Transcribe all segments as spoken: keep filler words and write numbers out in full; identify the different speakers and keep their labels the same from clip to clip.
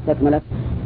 Speaker 1: استكملت.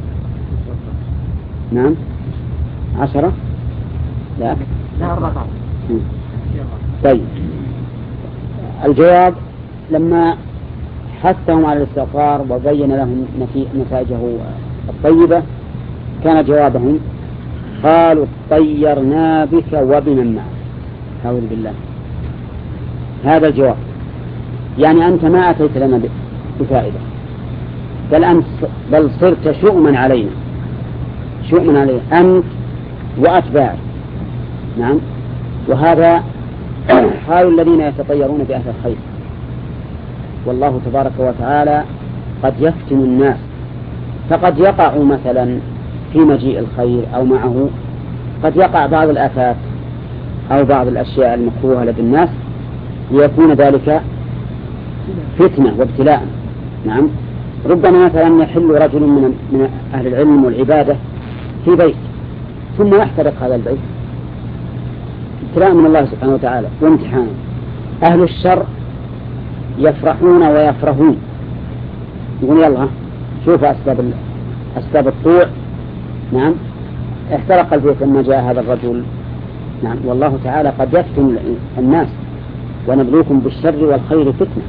Speaker 1: نعم عشرة لا
Speaker 2: لا أربعة.
Speaker 1: طيب الجواب لما حثهم على الاستغفار وبين لهم نتائجه الطيبة كان جوابهم قالوا طيرنا بك وبمن معك. أعوذ بالله. هذا الجواب يعني أنت ما أتيت لنا بفائدة بل أنت بل صرت شؤما علينا شؤما علينا أنت وأتباعك. نعم. وهذا حال الذين يتطيرون بأهل الخير والله تبارك وتعالى قد يفتن الناس فقد يقع مثلا في مجيء الخير أو معه قد يقع بعض الآفات أو بعض الأشياء المكروهة لدى الناس ليكون ذلك فتنة وابتلاء. نعم. ربما مثلا يحل رجل من من أهل العلم والعبادة في بيت ثم يحترق هذا البيت ابتلاء من الله سبحانه وتعالى وامتحانا. أهل الشر يفرحون ويفرحون يقول يلا شوف أسباب أسباب الطوع. نعم. احترق البيت لما جاء هذا الرجل. نعم. والله تعالى قد يفتن الناس ونبلوكم بالشر والخير فتنة.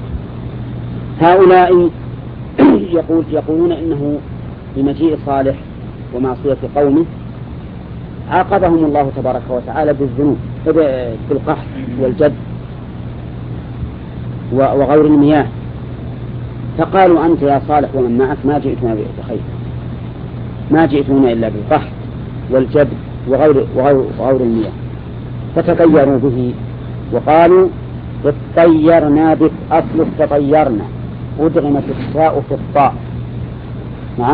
Speaker 1: هؤلاء يقول يقولون إنه بمجيء صالح ومعصية قومه عاقبهم الله تبارك وتعالى بالذنوب بالقحط والجد وغور المياه فقالوا أنت يا صالح ومن معك ما جئتنا بخير ما جئتنا إلا بالقحط والجد وغور, وغور, وغور المياه فتطيروا به وقالوا اطيرنا بك. أصل تطيرنا أدغمت التاء في الطاء. نعم.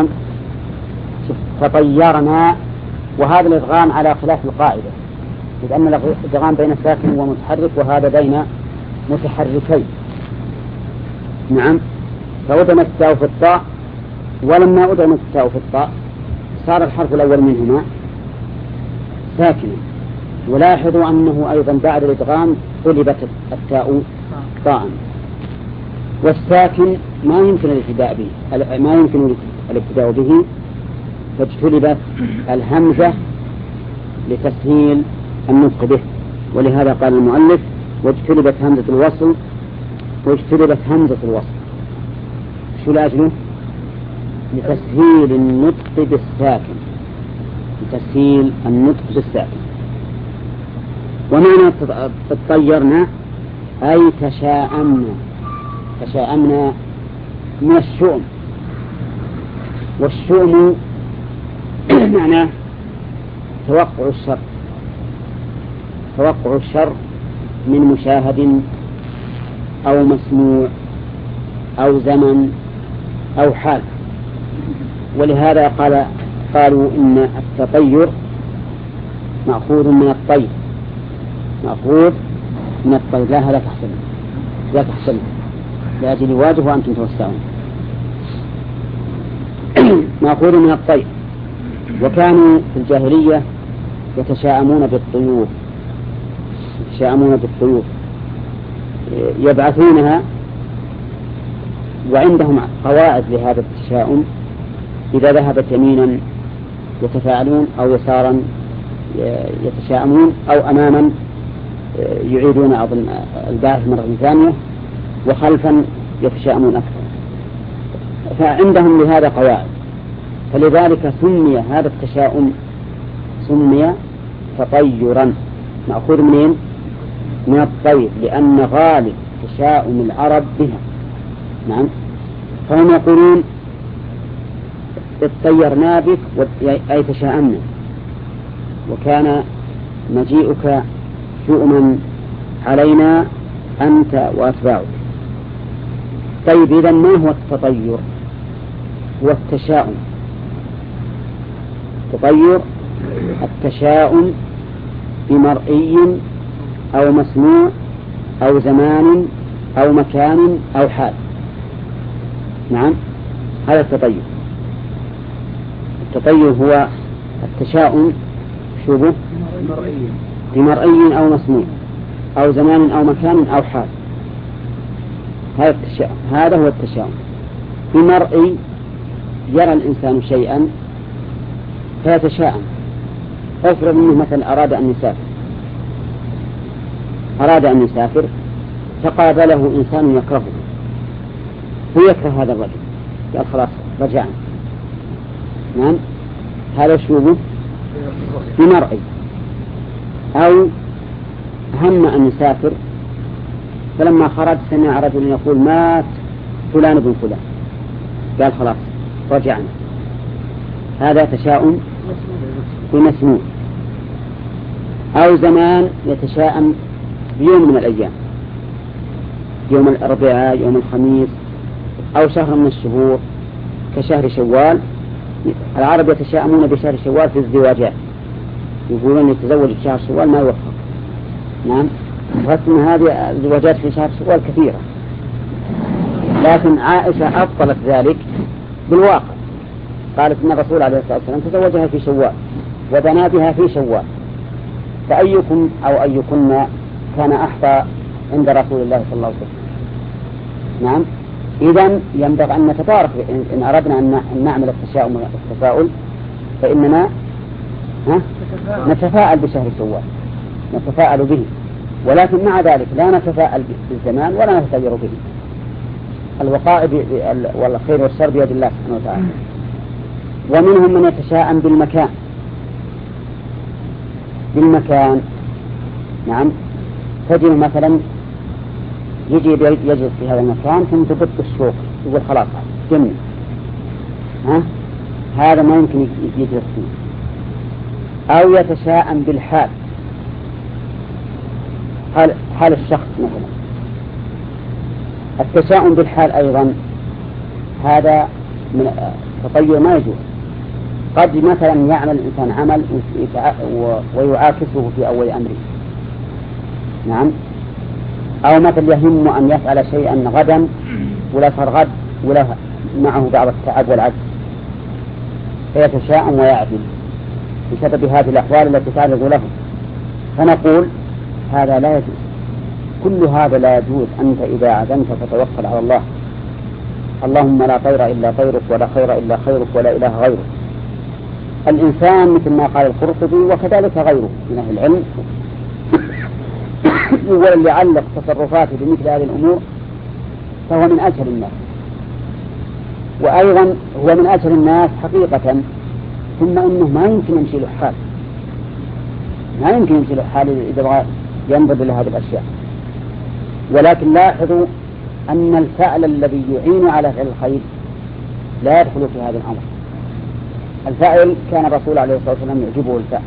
Speaker 1: تطيرنا وهذا الإدغام على خلاف القاعدة لأن الإدغام بين ساكن ومتحرك وهذا بين متحركين. نعم. فأدغمت التاء في الطاء ولما أدغمت التاء في الطاء صار الحرف الأول منهما ساكنا. ولاحظوا أنه أيضا بعد الإدغام قلبت التاء طاء والساكن ما يمكن الابتداء به ما يمكن الابتداء به فاجتلبت الهمزة لتسهيل النطق به. ولهذا قال المؤلف واجتلبت همزة الوصل واجتلبت همزة الوصل شو لأجله؟ لتسهيل النطق بالساكن لتسهيل النطق بالساكن. ومعنى تطيرنا أي تشاءمنا تشاءمنا من الشؤم. والشؤم معناه توقع الشر توقع الشر من مشاهد أو مسموع أو زمن أو حال. ولهذا قال قالوا إن التطير مأخوذ من الطير مأخوذ من الطير. لا لا تحسن لا تحسن لأجل واجب وأنتم توسعون. مأخوذ من الطير. وكانوا في الجاهلية يتشاءمون بالطيور يتشاءمون بالطيور يبعثونها وعندهم قواعد لهذا التشاؤم. إذا ذهبت يمينا يتفاعلون أو يسارا يتشاءمون أو أماما يعيدون أظن الباعث مرة ثانية وخلفا يتشاءمون أكثر. فعندهم لهذا قواعد فلذلك سمي هذا التشاؤم سمي تطيرا مأخوذ منين؟ من الطير لأن غالب تشاؤم العرب بها. نعم. فهم يقولون اطيرنا بك أي تشاءمنا وكان مجيئك شؤما علينا أنت وأتباعك. طيب إذا ما هو التطير؟ هو التشاؤم. تطير التشاؤم بمرئي أو مسموع أو زمان أو مكان أو حال. نعم. هذا التطير. التطير هو التشاؤم شبه بمرئي أو مسموع أو زمان أو مكان أو حال. هذا التشاؤم. هذا هو التشاؤم. بمرئي، يرى الإنسان شيئا فيتشاءم. افرض أنه مثلا أراد أن يسافر أراد أن يسافر فقابله إنسان يكرهه، هو يكره هذا الرجل، قال خلاص رجعنا. نعم، هذا شوبه بمرئي. أو هم أن يسافر فلما خرج سمع رجل يقول مات فلان بن فلان، قال خلاص رجعنا. هذا تشاؤم بمسموع. أو زمان يتشاءم بيوم من الأيام، يوم الأربعاء، يوم الخميس، أو شهر من الشهور كشهر شوال. العرب يتشاءمون بشهر شوال في الزواجات، يقولون يتزوج في شهر شوال ما يوفق. نعم، رسم هذه الزواجات في شهر شوال كثيرة، لكن عائشة أبطلت ذلك بالواقع، قالت إن الرسول عليه الصلاة والسلام تزوجها في شوال وبنى بها في شوال، فأيكم أو أيكن كان أحظى عند رسول الله صلى الله عليه وسلم. نعم، إذن ينبغي أن نتبارك إن أردنا أن نعمل التشاؤم والتفاؤل فإننا نتفاءل بشهر شوال، نتفاءل به، ولكن مع ذلك لا نتفاءل بالزمان ولا نتغير به. الوقائع والخير والشر بيد الله سبحانه وتعالى. ومنهم من يتشاءم بالمكان بالمكان نعم، تجد مثلا يجي يجلس في هذا المكان ثم تبط الشوق يقول خلاص جميل، ها هذا ما يمكن يجلس فيه. أو يتشاءم بالحال، حال, حال الشخص مثلا. التشاؤم بالحال أيضا هذا من تطير ما يجوز. قد مثلا يعمل الإنسان عمل ويعاكسه في أول أمره، نعم، أو مثلا يهم أن يفعل شيئا غدا ولا فرغد ولا معه بعض التعب والعجز فيتشاءم ويعدل بسبب هذه الأحوال التي تعرض له. فنقول هذا لا يجوز، كل هذا لا يجوز. أنت إذا عزمت فتوكل على الله، اللهم لا طير إلا طيرك ولا خير إلا خيرك ولا إله غيرك. الإنسان مثل ما قال القرطبي وكذلك غيره من أهل العلم واللي علق تصرفاته بمثل هذه الأمور فهو من أجهل الناس، وأيضا هو من أجهل الناس حقيقة، ثم أنه ما يمكن يمشي له حال، ما يمكن يمشي له حال إذا بغى ينظر إلى هذه الأشياء. ولكن لاحظوا أن الفعل الذي يعين على فعل الخير لا يدخل في هذا الأمر. الفاعل كان الرسول عليه الصلاة والسلام يعجبه الفعل،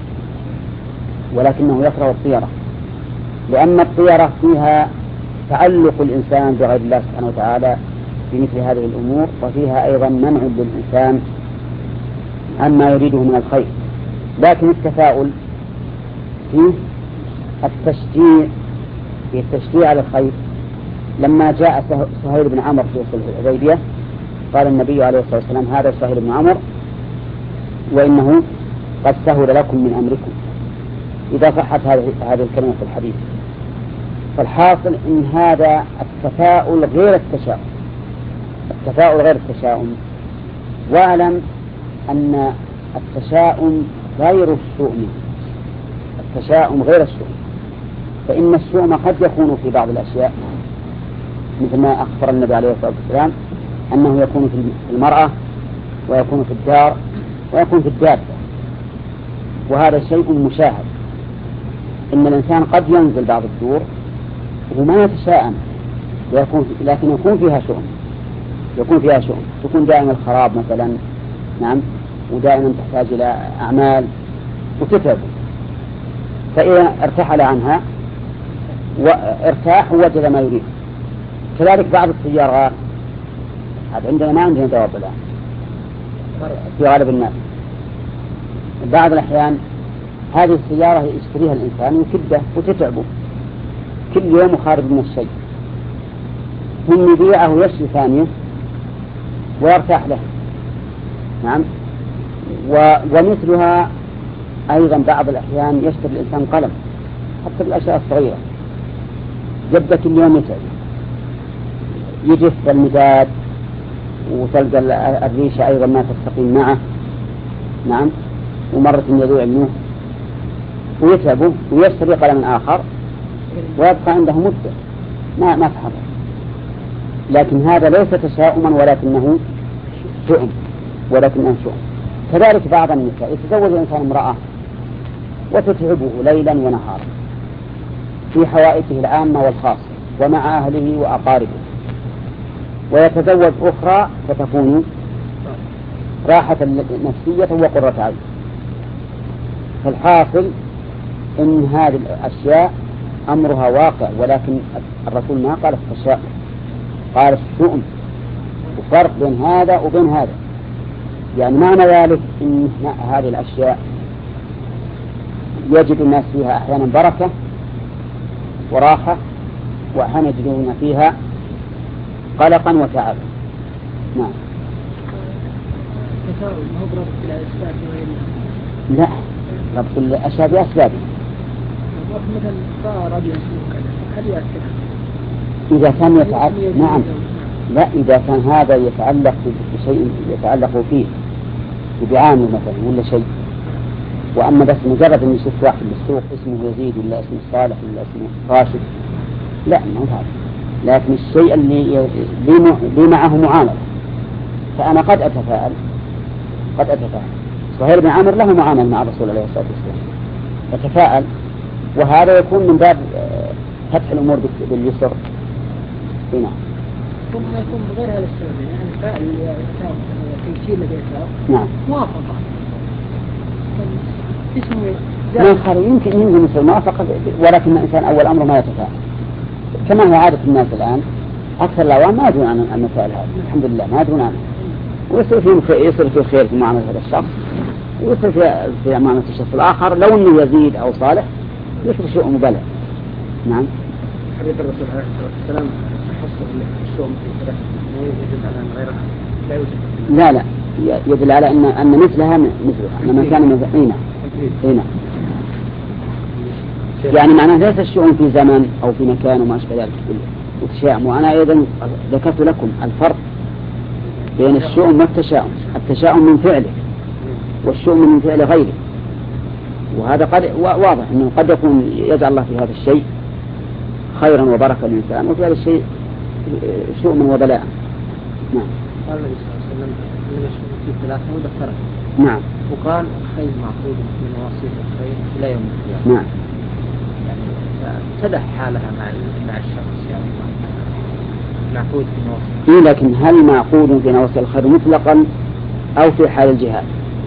Speaker 1: ولكنه يكره الطيرة، لأن الطيرة فيها تعلق الإنسان بغير الله سبحانه وتعالى في مثل هذه الأمور، وفيها أيضا منع للإنسان عما يريده من الخير. لكن التفاؤل فيه التشجيع، في التشجيع على الخير. لما جاء سهيل بن عمرو في صلح الحديبية قال النبي عليه الصلاة والسلام هذا سهيل بن عمرو وإنه قد سهل لكم من أمركم، إذا صحت هذه الكلمة في الحديث. فالحاصل إن هذا التفاؤل غير التشاؤم، التفاؤل غير التشاؤم. واعلم أن التشاؤم غير الشؤم، التشاؤم غير الشؤم، فإن الشؤم قد يكون في بعض الأشياء مثل ما أخبر النبي عليه الصلاة والسلام أنه يكون في المرأة ويكون في الدار ويكون في الدابة، وهذا شيء مشاهد. إن الإنسان قد ينزل بعض الدور وما يتشاءم، لكن يكون فيها شؤم، يكون فيها شؤم، تكون دائما الخراب مثلا، نعم، ودائما تحتاج إلى أعمال وتتعب، فإذا ارتحل عنها وارتاح ووجد ما يريد. كذلك بعض السيارات، هذا عندنا ما عندنا جواب الآن في غالب الناس، بعض الأحيان هذه السيارة يشتريها الإنسان وكده وتتعبه كل يوم خارج من الشيء، ثم يبيعه ويشتري ثانية ويرتاح له، نعم. ومثلها أيضا بعض الأحيان يشتري الإنسان قلم حتى بالأشياء الصغيرة، يبدأ كل يوم يتعب، يجف المداد وتلقى الريشة أيضا ما تستقيم معه. نعم. ومرة يذوع منه ويتعبه ويشتري قلم آخر ويبقى عنده مدة ما ما تحرك. لكن هذا ليس تشاؤما ولكنه شؤم ولكنه شؤم. كذلك بعض النساء يتزوج الإنسان امرأة وتتعبه ليلا ونهارا في حوائجه العامة والخاصة ومع أهله وأقاربه، ويتزوج أخرى فتكون راحة نفسية وقرة عين. فالحاصل إن هذه الأشياء أمرها واقع، ولكن الرسول ما قال التشاؤم، قال الشؤم، وفرق بين هذا وبين هذا. يعني معنى ذلك إن هذه الأشياء يجد الناس فيها أحيانا بركة وراحة، وأحيانا يجدون فيها قلقا وتعبا. نعم. لا، ربط الأشياء بأسبابه.
Speaker 2: مثلا صار رجل هل يأثر؟
Speaker 1: إذا كان يتعلق، نعم، لا، إذا كان هذا يتعلق بشيء يتعلق فيه بعامل مثلا ولا شيء، وأما بس مجرد أن يشوف واحد بالسوق اسمه يزيد ولا اسمه صالح ولا اسمه راشد، لا، ما هو هذا. لكن الشيء اللي لي معه معاملة، فأنا قد أتفاءل قد أتفاءل سهيل بن عامر له معاملة مع الرسول عليه الصلاة والسلام، أتفاءل، وهذا يكون من باب فتح الأمور باليسر. هنا
Speaker 2: ثم يكون غير هذا السبب، يعني فاعل تيسير لديه
Speaker 1: نعم
Speaker 2: موافقة اسمه
Speaker 1: ما يخالف، يمكن يمكن يصير موافقة، ولكن الإنسان أول أمره ما يتفاعل كما هو عادة الناس الآن. أكثر الأعوام ما يدرون عن المسائل هذه، الحمد لله ما يدرون عنها، ويصير فيه يصير فيه خير في معاملة هذا الشخص، ويصير في في معاملة الشخص الآخر لو إنه يزيد أو صالح يصير شيء مبالغ. نعم.
Speaker 2: حديث الرسول عليه الصلاة والسلام حصل الشؤم في ثلاث يدل على أن غيرها لا يوجد.
Speaker 1: لا لا يدل على أن أن مثلها مثلها أن من كان مثلنا هنا، يعني معناه ليس الشؤم في زمن أو في مكان وما أشبه ذلك والتشاؤم. وأنا أيضا ذكرت لكم الفرق بين الشؤم والتشاؤم. التشاؤم من فعله والشؤم من فعل غيره، وهذا قد واضح أنه قد يكون يجعل الله في هذا الشيء خيرا وبركة للإنسان، وفي هذا الشيء شؤما وبلاء. نعم.
Speaker 2: قال النبي صلى الله عليه وسلم إنما الشؤم في ثلاثة مدخرة.
Speaker 1: نعم.
Speaker 2: وقال الخير معقود من وصية الخير إلى يوم القيامة.
Speaker 1: نعم.
Speaker 2: يعني تدح حالها مع مع الشخص، يعني معقود في نواصي.
Speaker 1: إيه، لكن هل معقود في نواصي الخير مطلقا أو في حال الجهاد؟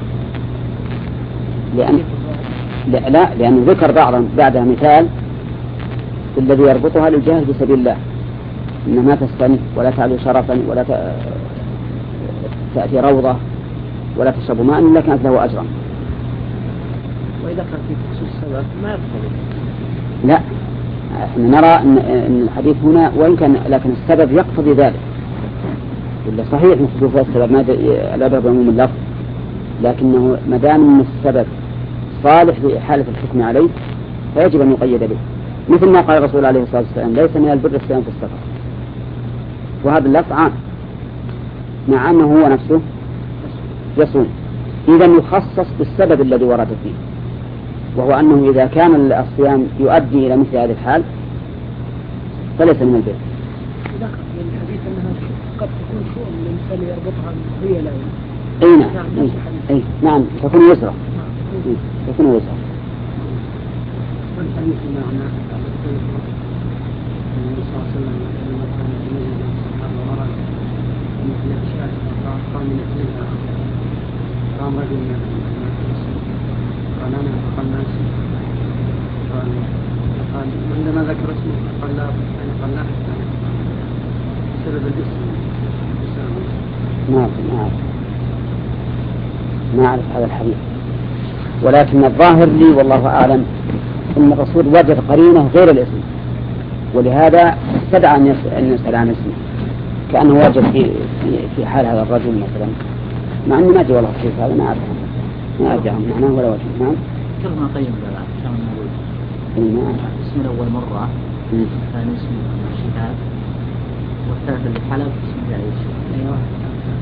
Speaker 1: لأن لا, لا لأن ذكر بعضا بعدها مثال الذي يربطها للجهاد في سبيل الله، إن ما تستنف ولا تعلو شرفا ولا تأتي روضة ولا تشرب ماء إلا كانت له أجرا.
Speaker 2: وإذا كان في خصوص السبب ما يدخل.
Speaker 1: لا، احنا نرى ان الحديث هنا وان كان لكن السبب يقتضي ذلك، ولا صحيح من خصوص السبب ما العبرة بعموم اللفظ، لكنه ما دام ان السبب صالح لحالة الحكم عليه فيجب ان يقيد به، مثل ما قال الرسول عليه الصلاة والسلام ليس من البر الصيام في السفر، وهذا اللفظ عام مع انه هو نفسه يصوم، اذا يخصص بالسبب الذي ورد فيه، وهو أنه إذا كان الصيام يؤدي إلى مثل هذه الحال فليس من البر.
Speaker 2: ذكر من الحديث أنها قد تكون شؤم الإنسان يربطها هي لا.
Speaker 1: أي نعم. أي. أي نعم تكون وزرة. تكون وزرة.
Speaker 2: والحديث معنا النبي صلى الله عليه وسلم لما كان يجد الصحابة ورد مثل الأشياء قام من أجلها قام رجل من قال أنا قال ناس قال قال عندما ذكر اسمه قال لا قال لا بسبب الاسم.
Speaker 1: ما أعرف ما أعرف ما أعرف هذا الحديث، ولكن الظاهر لي والله أعلم أن الرسول وجد قرينه غير الاسم، ولهذا استدعى أن يسأل عن اسمه كأنه وجد في في حال هذا الرجل مثلا، مع أني ما جاء والله كيف هذا ما أعرف ما أرجع معناه ولا وجه. نعم.
Speaker 3: كلمة طيب لا كان موجود. اسم الأول مرة، الثاني اسم الشهاد، والثالث اللي حلب اسم جعيش.
Speaker 2: أيوة.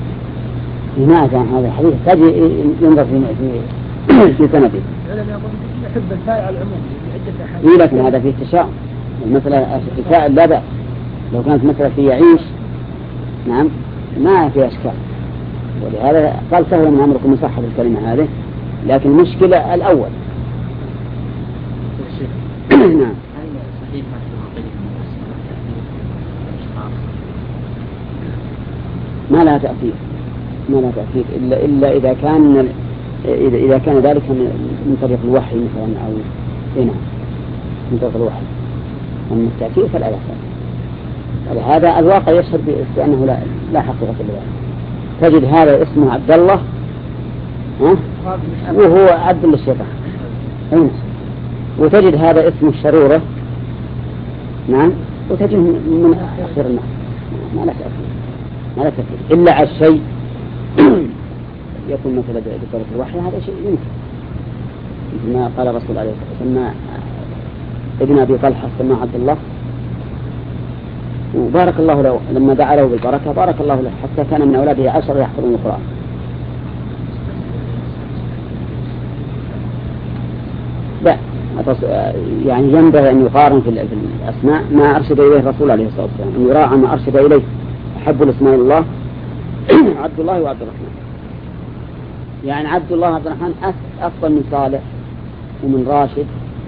Speaker 1: لماذا هذا الحديث قد ينظر في في في سنده.
Speaker 2: يحب الفاعل على العموم.
Speaker 1: إيه لكن هذا فيه تشاؤم. المسألة الفاعل لا بأس لو كانت مسألة في يعيش نعم ما في أشكال، ولهذا قال سهل من أمركم مصحف الكلمة هذه، لكن المشكلة الأول. نعم. ما لها تأثير ما لها تأثير إلا إلا إذا كان إذا إذا كان ذلك من طريق الوحي مثلا أو هنا من طريق الوحي، أما التأثير فلا يحصل. ولهذا الواقع يشهد بأنه لا لا حقيقة لذلك. تجد هذا اسمه عبد الله ها؟ وهو عبد للشيطان، وتجد هذا اسمه الشرورة نعم، وتجد من أخير الناس ما لا تأثير ما لا تأثير إلا على الشيء يكون مثل بطريق الوحي، هذا شيء يمكن مثل ما قال الرسول عليه الصلاة والسلام ابن أبي طلحة سماه عبد الله، وبارك الله له لما دعا له بالبركة بارك الله له حتى كان من أولاده عشر يحفظون القرآن. لا يعني ينبغي أن يقارن في الأسماء ما أرشد إليه الرسول عليه الصلاة والسلام، أن يراعى ما أرشد إليه. أحب الاسماء الله عبد الله وعبد الرحمن، يعني عبد الله وعبد الرحمن أفضل من صالح ومن راشد.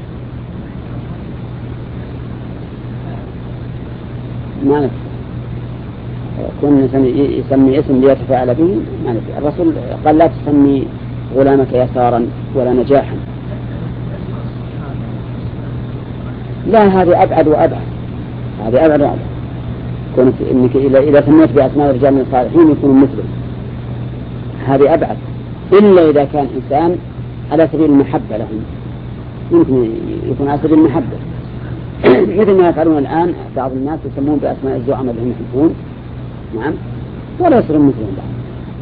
Speaker 1: ما نفسه كن يسمي اسم ليتفاعل به ما نفسه. الرسول قال لا تسمي غلامك يسارا ولا نجاحا، لا هذه أبعد وأبعد، هذه أبعد وأبعد. كنت إنك إذا سميت بأسماء الرجال الصالحين يكونوا مثله، هذه أبعد. إلا إذا كان إنسان على سبيل المحبة لهم، يمكن يكون على سبيل المحبة مثل ما يفعلون الآن بعض الناس يسمون بأسماء الزعماء اللي هم يحبون نعم، ولا يصيرون مثلهم بعض.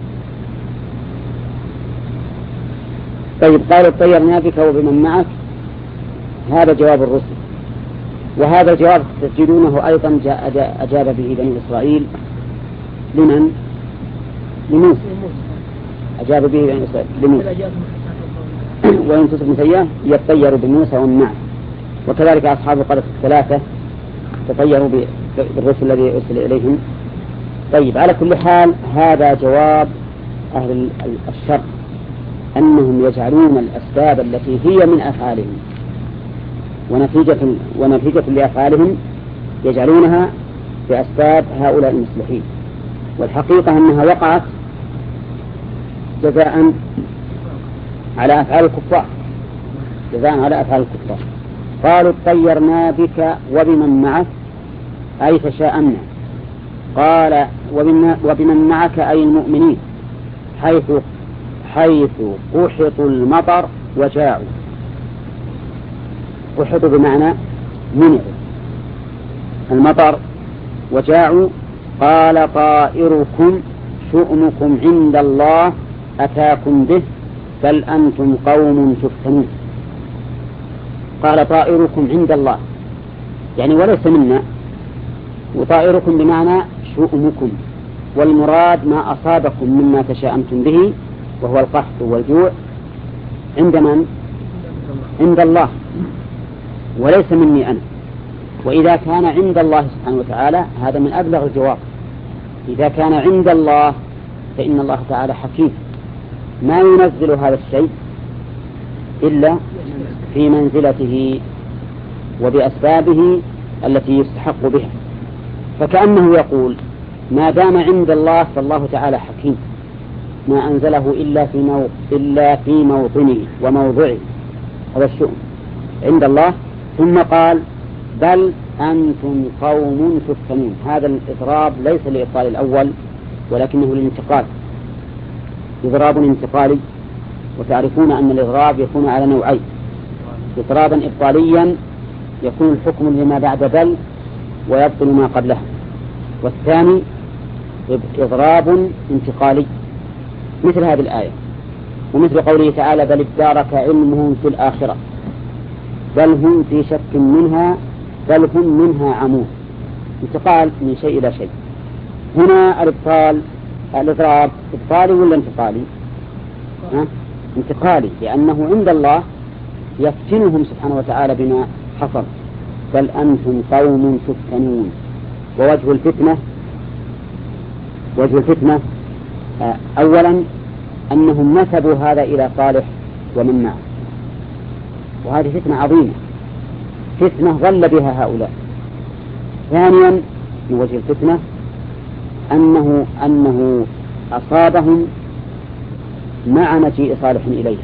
Speaker 1: طيب قالوا طيرنا بك وبمن معك، هذا جواب الرسل، وهذا الجواب تجدونه أيضا أجاب به بني إسرائيل لمن؟ لموسى، أجاب به بني إسرائيل لموسى وإن تصب سيئة يطيروا بموسى ومن معه، وكذلك أصحاب القرية الثلاثة تطيروا بالرسل الذي أرسل إليهم. طيب على كل حال هذا جواب أهل الشر أنهم يجعلون الأسباب التي هي من أفعالهم ونتيجة, ونتيجة لأفعالهم يجعلونها بأسباب هؤلاء المصلحين، والحقيقة أنها وقعت جزاء على أفعال الكفار، جزاء على أفعال الكفار. قالوا طيرنا بك وبمن معك أي تشاءمنا، قال وبمن معك أي المؤمنين، حيث حيث قحطوا المطر وجاعوا. قحطوا بمعنى منعوا المطر وجاعوا. قال طائركم شؤمكم عند الله أتاكم به بل أنتم قوم تفتنون. قال طائركم عند الله يعني وليس منا، وطائركم بمعنى شؤمكم، والمراد ما أصابكم مما تشاءمتم به وهو القحط والجوع عند من؟ عند الله وليس مني أنا. وإذا كان عند الله سبحانه وتعالى هذا من أبلغ الجواب. إذا كان عند الله فإن الله تعالى حكيم ما ينزل هذا الشيء إلا في منزلته وبأسبابه التي يستحق بها، فكأنه يقول ما دام عند الله فالله تعالى حكيم ما أنزله إلا في مو... إلا في موطنه وموضعه، هذا الشؤم عند الله. ثم قال بل أنتم قوم تفتنون. هذا الإضراب ليس لإبطال الأول ولكنه للانتقال، إضراب انتقالي. وتعرفون أن الإضراب يكون على نوعين: إضرابا إبطاليا يكون الحكم لما بعد بل ويبطل ما قبله، والثاني إضراب انتقالي مثل هذه الآية ومثل قوله تعالى بل ادارك علمهم في الآخرة بل هم في شك منها بل هم منها عمون. انتقال من شيء إلى شيء. هنا الإبطال الإضراب إبطالي ولا انتقالي؟ ها؟ انتقالي، لأنه عند الله يفتنهم سبحانه وتعالى بما حصل. بل أنتم قوم تفتنون. ووجه الفتنة وجه الفتنة أولا أنهم نسبوا هذا إلى صالح ومن معه، وهذه فتنة عظيمة، فتنة ظل بها هؤلاء. ثانيا من وجه الفتنة أنه أنه أصابهم مع مجيء صالح إليهم،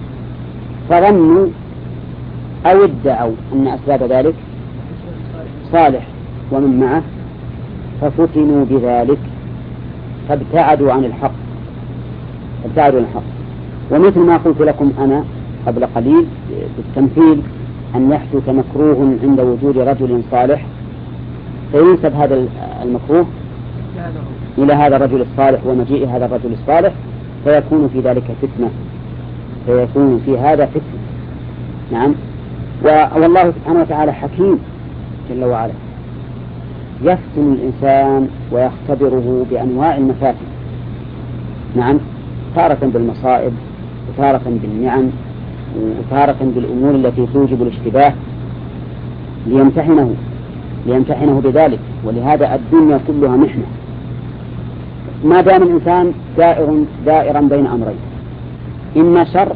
Speaker 1: فظنوا أو ادعوا أن أسباب ذلك صالح ومن معه، ففتنوا بذلك فابتعدوا عن الحق ابتعدوا عن الحق. ومثل ما قلت لكم أنا قبل قليل بالتمثيل، أن يحدث مكروه عند وجود رجل صالح فينسب هذا المكروه إلى هذا الرجل الصالح ومجيء هذا الرجل الصالح، فيكون في ذلك فتنة فيكون في هذا فتنة. نعم. والله سبحانه وتعالى حكيم جل وعلا، يفتن الإنسان ويختبره بأنواع المفاتن. نعم، تارة بالمصائب وتارة بالنعم وتارة بالأمور التي توجب الاشتباه ليمتحنه ليمتحنه بذلك. ولهذا الدنيا كلها محنة، ما دام الإنسان دائر دائرا بين أمرين، إما شر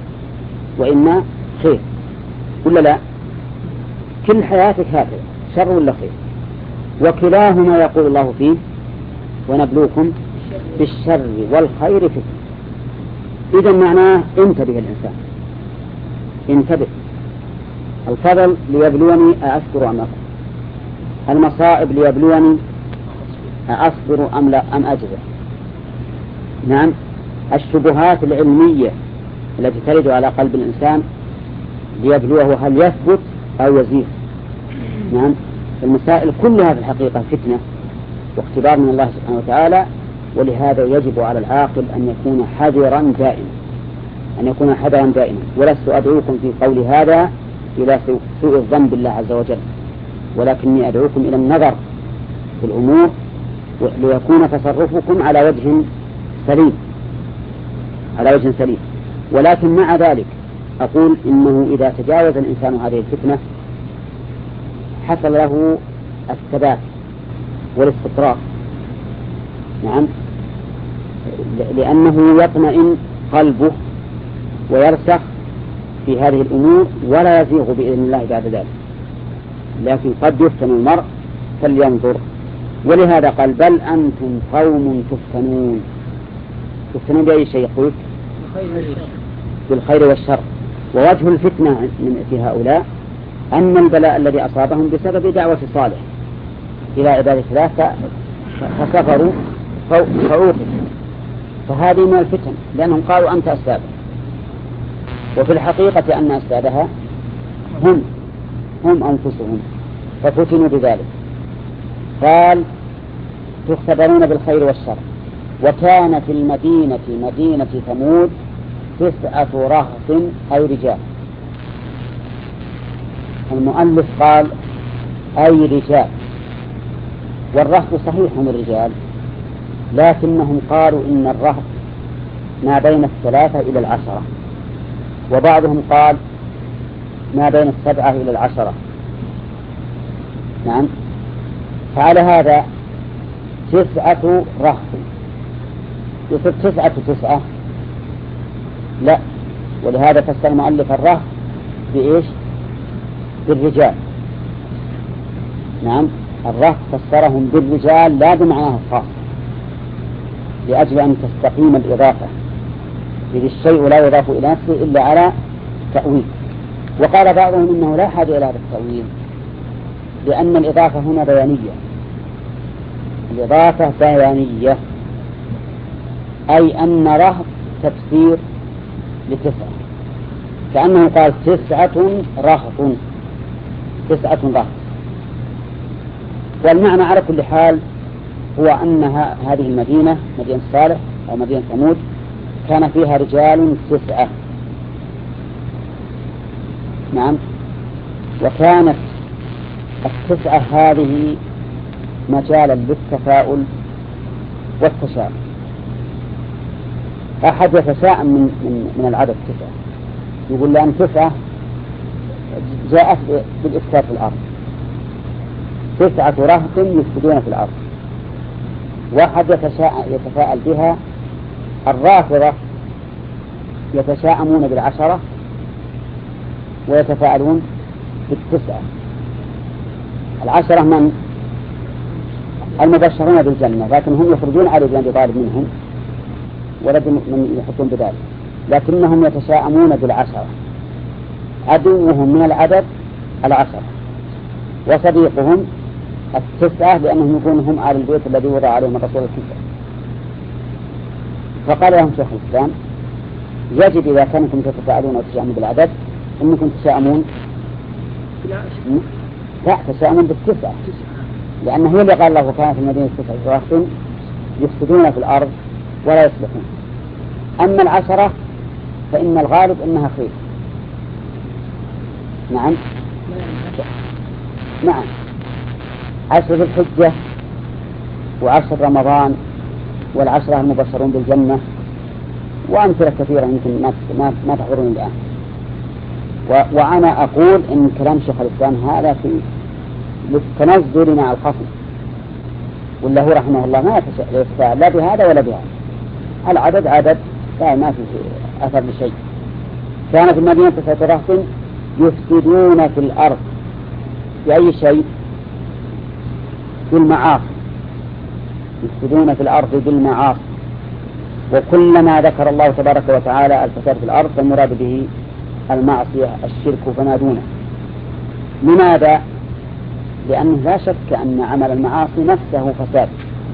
Speaker 1: وإما خير، ولا لا؟ كل حياتك هكذا، شر ولا خير، وكلاهما يقول الله فيه ونبلوكم بالشر والخير فتنة. إذا معناه انتبه الإنسان، انتبه. الفضل ليبلوني أأشكر أم أكفر، المصائب ليبلوني أصبر أم لا أم أجزع. نعم، الشبهات العلمية التي ترد على قلب الإنسان ليبلوه هل يثبت أو يزيد. نعم، المسائل كلها في الحقيقة فتنة واختبار من الله سبحانه وتعالى. ولهذا يجب على العاقل أن يكون حذرا دائما أن يكون حذرا دائما ولست أدعوكم في قول هذا إلى سوء الظن بالله عز وجل، ولكني أدعوكم إلى النظر في الأمور ليكون تصرفكم على وجه سليم على وجه سليم. ولكن مع ذلك أقول إنه إذا تجاوز الإنسان هذه الفتنة حصل له الثبات والاستقرار. نعم، لأنه يطمئن قلبه ويرسخ في هذه الأمور ولا يزيغ بإذن الله بعد ذلك. لكن قد يفتن المرء فلينظر. ولهذا قال بل أنتم قوم تفتنون. تفتنون بأي شيء؟ يقول بالخير والشر. ووجه الفتنة من في هؤلاء أن البلاء الذي أصابهم بسبب دعوة صالح إلى عبادة الله فسفروا فعوقوا، فهذه من الفتن لأنهم قالوا أنت أسبابها، وفي الحقيقة أن أسبابها هم هم أنفسهم ففتنوا بذلك. قال تختبرون بالخير والشر. وكان في المدينة مدينة ثمود تسعة رهط أي رجال. المؤلف قال أي رجال، والرهط صحيح هم الرجال، لكنهم قالوا إن الرهط ما بين الثلاثة إلى العشرة، وبعضهم قال ما بين السبعة إلى العشرة. نعم، فعلى هذا تسعة رهط يصير تسعة تسعة؟ لا، ولهذا فسر المؤلف الرهط بإيش؟ بالرجال. نعم، الرهط فسرهم بالرجال لا بمعناه الخاص، لأجل أن تستقيم الإضافة، إذ الشيء لا يضاف إلى نفسه إلا على تأويل. وقال بعضهم إنه لا حاجة إلى هذا التأويل، لأن الإضافة هنا بيانية، الإضافة بيانية، أي أن رهط تفسير لتسعة، كأنه قال تسعة رهط تسعة رهط. والمعنى على كل حال هو أن هذه المدينة مدينة صالح أو مدينة ثمود كان فيها رجال تسعة. نعم، وكانت التسعة هذه مجالا للتفاؤل والتشاؤم، أحد يتشاءم من, من, من العدد تسعة، يقول لأن تسعة جاءت بالإفساد في الأرض، تسعة رهط يفسدون في الأرض. واحد يتفاءل بها. الرافضة يتشاءمون بالعشرة ويتفاءلون بالتسعة. العشرة من المبشرون بالجنة، لكن هم يخرجون علي بن أبي طالب منهم ولد من يحطون بذلك، لكنهم يتشاءمون بالعشرة. عدوهم من العدد العشرة، وصديقهم التسعة، لأنهم يكونون هم آل البيت الذي وضع عليهم الرسول التسعة. فقال لهم شيخ الإسلام: يجب إذا كنتم تتساءلون وتشاءمون بالعدد أنكم تشاءمون لا تشاءمون بالتسعة، لأن هي اللي قال الله كان في المدينة تسعة رهط يفسدون في الأرض ولا يصلحون. أما العشرة فإن الغالب أنها خير. نعم نعم عشر ذي الحجة وعشر رمضان والعشرة المبشرون بالجنة وأمثلة كثيرة يمكن ما ما تحضرون الآن. وأنا أقول إن كلام شيخ الإسلام هذا في للتنزل مع الخصم، ولا هو رحمه الله ما يتساءل لا بهذا ولا بهذا. العدد عدد لا ما في أثر لشيء. كان في المدينة تسعة رهط يفسدون في الأرض بأي شيء؟ بالمعاصي. يفسدون في الأرض بالمعاصي. وكلما ذكر الله تبارك وتعالى الفساد في الأرض فالمراد به المعصية الشرك فما دونه. لماذا؟ لأنه لا شك أن عمل المعاصي نفسه فساد،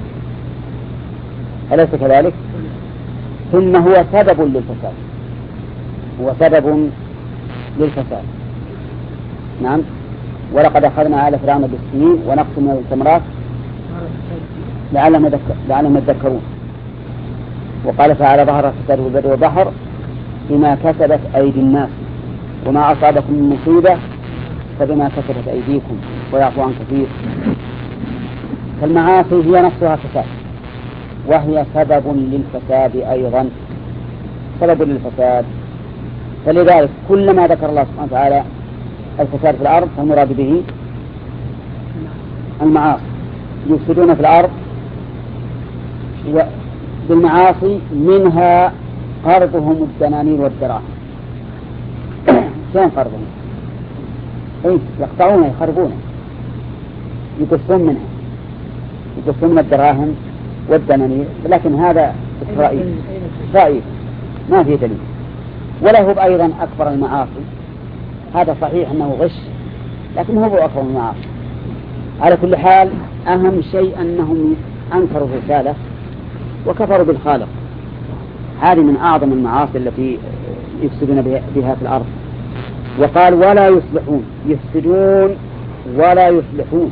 Speaker 1: أليس كذلك؟ ثم هو سبب للفساد، هو سبب للفساد. نعم. ولقد أخذنا آل فرعون بالسنين ونقص من الثمرات لعلهم لعلهم يذكرون. وقال تعالى: ظهر الفساد في البر والبحر بما كسبت أيدي الناس وما أصابكم من مصيبة فبما كسبت أيديكم ويعفو عن كثير. فالمعاصي هي نفسها فساد، وهي سبب للفساد أيضا، سبب للفساد. فلذلك كلما ذكر الله سبحانه وتعالى الفساد في الأرض فالمراد به المعاصي. يفسدون في الأرض بالمعاصي، منها قرضهم الدنانير والدراهم. كم قرضهم؟ اي يقطعونه يخربونه، يقصون منها، يقصون من الدراهم والدنانير، لكن هذا إسرائيل إسرائيل ما فيه دليل. وله أيضا أكبر المعاصي، هذا صحيح أنه غش، لكن هو أكبر المعاصي. على كل حال أهم شيء أنهم أنكروا الرسالة وكفروا بالخالق. هذه من أعظم المعاصي التي يفسدون بها في الأرض. وقال: ولا يصلحون، يفسدون ولا يصلحون،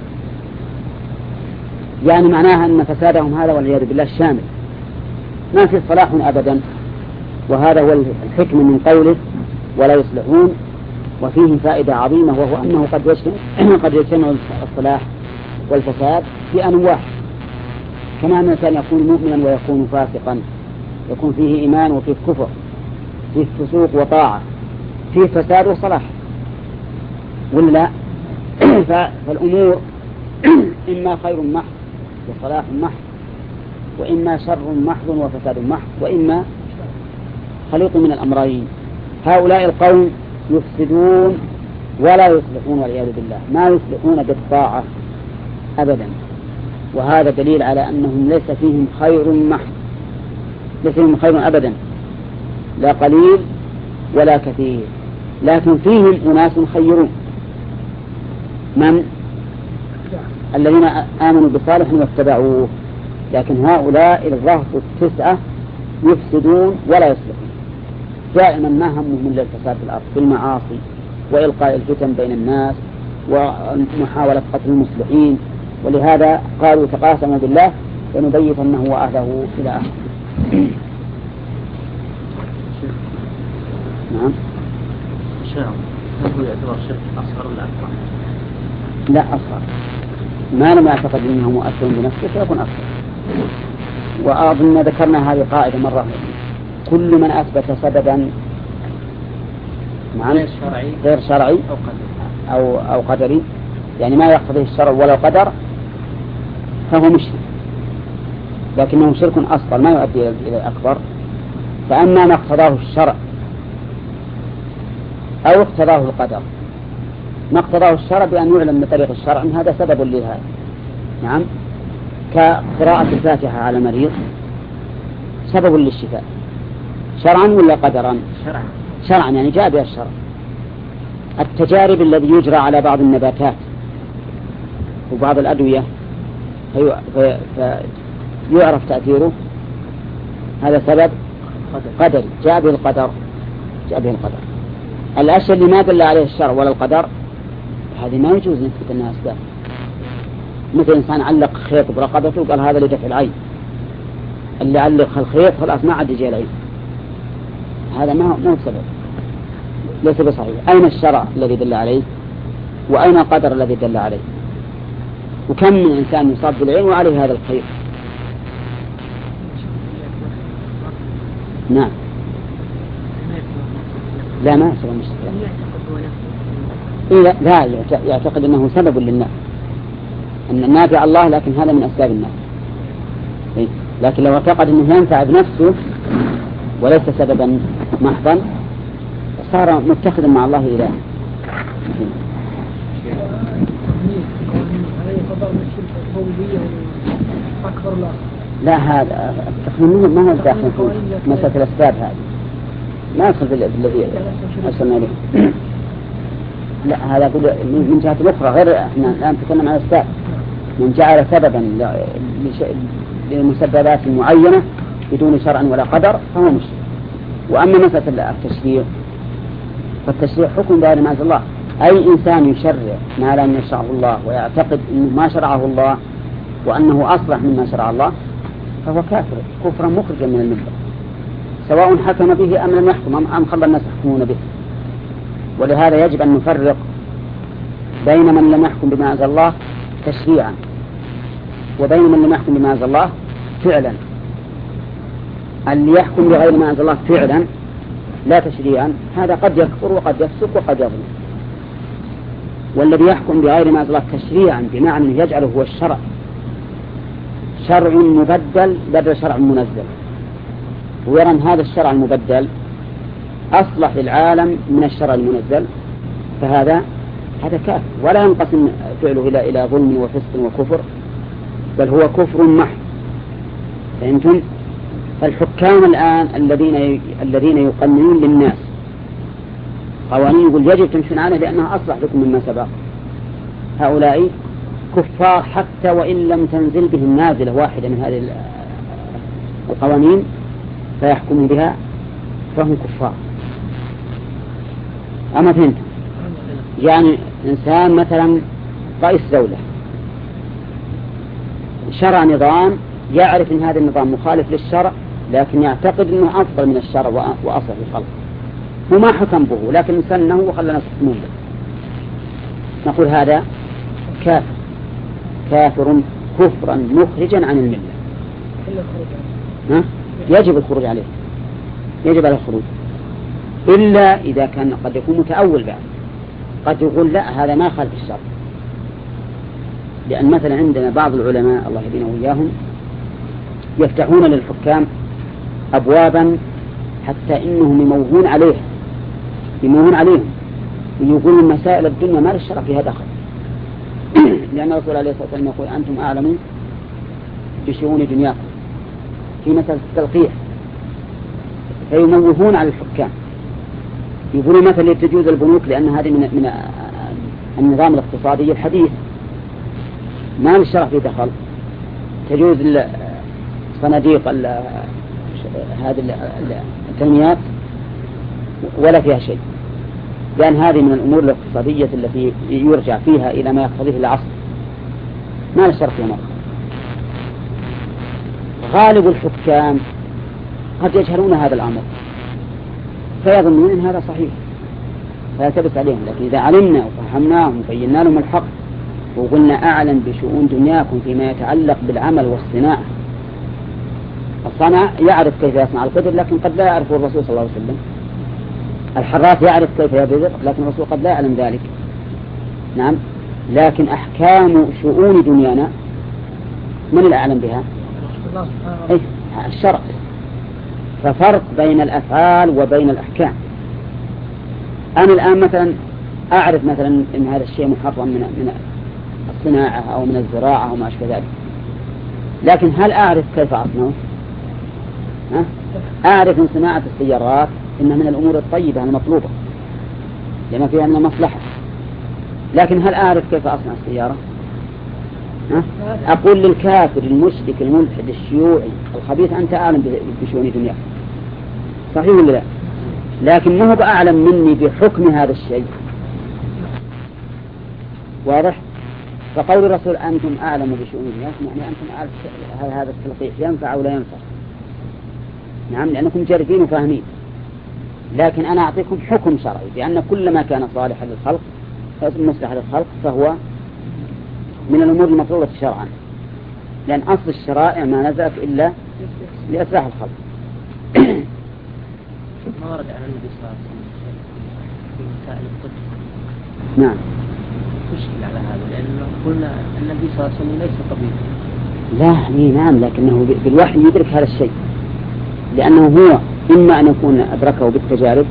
Speaker 1: يعني معناها أن فسادهم هذا والعياذ بالله شامل، ما في صلاح أبدا. وهذا هو الحكم من قوله ولا يصلحون. وفيه فائدة عظيمة، وهو أنه قد يجتمع قد يجتمع الصلاح والفساد في آن واحد، كما أن الإنسان يكون مؤمنا ويكون فاسقا، يكون فيه إيمان وفيه كفر، فيه فسوق وطاعة، فيه فساد وصلاح، ولا فالأمور إما خير محض وصلاح محض، وإما شر محض وفساد محض، وإما خليط من الأمرين. هؤلاء القوم يفسدون ولا يصلحون والعياذ بالله، ما يصلحون بالطاعة أبدا. وهذا دليل على أنهم ليس فيهم خير محض، ليس فيهم خير أبدا، لا قليل ولا كثير، لكن فيهم أناس خيرون. من؟ الذين آمنوا بصالح واتبعوه. لكن هؤلاء الرهط التسعة يفسدون ولا يصلحون، دائما ما همهم إلا الفساد في الأرض بالمعاصي وإلقاء الفتن بين الناس ومحاولة قتل المصلحين. ولهذا قالوا تقاسموا بالله ونبيتنه وأهله إلى آخره. نعم.
Speaker 3: شرع هل هو يعتبر شرك أصغر ولا أكبر؟
Speaker 1: لا أصغر، ما لم يعتقد أنه مؤثر بنفسه فيكون أصغر. وأظن ذكرنا هذه قاعدة مرة كل من أثبت سببا
Speaker 3: غير شرعي
Speaker 1: غير شرعي
Speaker 3: أو قدري
Speaker 1: أو, أو قدري، يعني ما يقتضيه الشرع ولا قدر، فهو مشرك، لكنه شرك أصغر ما يؤدي إلى أكبر. فأما ما اقتضاه الشرع أو اقتضاه القدر، ما اقتضاه الشرع بأن يعلم من طريق الشرع أن هذا سبب لهذا، نعم، كقراءة الفاتحة على المريض سبب للشفاء شرعا ولا قدرا؟
Speaker 3: شرعا.
Speaker 1: شرعا يعني جاء بها الشرع. التجارب الذي يجرى على بعض النباتات وبعض الأدوية فيعرف تأثيره، هذا سبب قدري جاء به القدر، جاء به القدر. الأشياء اللي ما دل عليه الشرع ولا القدر هذه ما يجوز نثبت أنها أسباب. مثل إنسان علق خيط برقبته وقال هذا لدفع العين، اللي علق الخيط خلاص ما عاد يجي العين، هذا ما هو سبب، ليس بصحيح. أين الشرع الذي دل عليه وأين القدر الذي دل عليه؟ وكم من إنسان يصاب بالعين وعليه هذا الخيط. نعم لا ما يصير مشكلة. إيه لا يعتقد أنه سبب للناس، أن النافع الله لكن هذا من أسباب الناس. إيه؟ لكن لو اعتقد أنه ينفع بنفسه وليس سببا محضا صار متخذا مع الله إله. لا هذا التخمين ما هو داخل في مسألة الأسباب، هذه ما يدخل في الذي أرسلنا له. لا هذا من جهة أخرى غير، احنا الآن نتكلم عن الأسباب. من جعل سببا لمسببات معينة بدون شرع ولا قدر فهو مشرك. وأما مسألة التشريع فالتشريع حكم بغير ما أنزل الله. أي إنسان يشرع ما لم يشرعه الله ويعتقد أنه ما شرعه الله وأنه أصلح مما شرع الله فهو كافر كفرا مخرجا من الملة، سواء حكم به أم لم يحكم أم خلى الناس يحكمون به. ولهذا يجب أن نفرق بين من لم يحكم بما أنزل الله تشريعا وبين من لم يحكم بما أنزل الله فعلا. اللي يحكم بغير ما أنزل الله فعلا لا تشريعا هذا قد يكفر وقد يفسق وقد يظلم. والذي يحكم بغير ما أنزل الله تشريعا بمعنى أنه يجعله هو الشرع، شرع مبدل بدل شرع منزل، ويرى أن هذا الشرع المبدل أصلح للعالم من الشرع المنزل، فهذا هذا كافر ولا ينقسم فعله إلى إلى ظلم وفسق وكفر، بل هو كفر محض. فهمتم؟ فالحكام الآن الذين الذين يقننون للناس قوانين يقول يجب تمشون عنها لأنها أصلح لكم مما سبق، هؤلاء كفار حتى وإن لم تنزل بهم نازلة واحدة من هذه القوانين فيحكموا بها فهم كفار. أما فهمت؟ يعني إنسان مثلا رئيس دولة شرع نظام يعرف أن هذا النظام مخالف للشرع لكن يعتقد أنه أفضل من الشرع وأصلح للخلق، هو ما حكم به لكن سنه وخلى الناس يحكمون به، نقول هذا كافر كافر كفرا مخرجا عن الملة. ها؟ يجب الخروج عليه، يجب على الخروج إلا إذا كان قد يكون متأول بعد، قد يقول لا هذا ما خالف الشرع. لأن مثلا عندنا بعض العلماء الله يهدينا وإياهم يفتحون للحكام أبوابا حتى إنهم يموهون عليها يموهون عليهم ويقولون مسائل الدنيا ما للشرع فيها دخل. لأن الرسول عليه الصلاة والسلام يقول أنتم أعلمون بشؤون دنياكم في مسألة التلقيح، فيموهون على الحكام يقولون مثلا تجوز البنوك لأن هذه من من النظام الاقتصادي الحديث ما للشرع فيه دخل، تجوز صناديق هذه التنميات ولا فيها شيء، لأن هذه من الأمور الاقتصادية التي يرجع فيها إلى ما يقتضيه العصر ما للشرع فيها مرة. غالب الحكام قد يجهلون هذا الأمر فيظنون أن هذا صحيح فيلتبس عليهم، لكن إذا علمنا وفهمناهم وبينا لهم الحق وقلنا أعلم بشؤون دنياكم فيما يتعلق بالعمل والصناعة صنع يعرف كيف يصنع القدر، لكن قد لا يعرفه الرسول صلى الله عليه وسلم. الحراث يعرف كيف يبذر، لكن الرسول قد لا يعلم ذلك. نعم. لكن أحكام شؤون دنيانا من الأعلم بها؟ إيه؟ الشرع. ففرق بين الأفعال وبين الأحكام. أنا الآن مثلا أعرف مثلا أن هذا الشيء محرم من من الصناعة أو من الزراعة أو ما أشبه ذلك، لكن هل أعرف كيف أصنعه؟ ها؟ أعرف أن صناعة السيارات إنها من الأمور الطيبة المطلوبة لما فيها من المصلحة، لكن هل أعرف كيف أصنع السيارة؟ ها؟ أقول للكافر المشرك الملحد الشيوعي الخبيث أنت أعلم بشؤون دنياك، صحيح ولا لا؟ لكن ما هو بأعلم مني بحكم هذا الشيء. واضح؟ فقول الرسول أنتم أعلم بشؤون دنياكم يعني أنتم أعلم هل هذا التلقيح ينفع أو لا ينفع. نعم، لأنكم جارفين وفاهمين. لكن أنا أعطيكم حكم شرعي بأن كل ما كان صالحا للخلق مصلحا للخلق فهو من الأمور المطلوبة شرعا، لأن أصل الشرائع ما نزلت إلا لإصلاح الخلق.
Speaker 3: ما ورد عن النبي صلى الله عليه وسلم في مسائل الطب.
Speaker 1: نعم.
Speaker 3: مشكلة على هذا، لأنه قلنا النبي صلى الله عليه وسلم ليس طبيبا.
Speaker 1: لا إيه نعم، لكنه بالوحي يدرك هذا الشيء، لأنه هو إما أن يكون أدركه بالتجارب،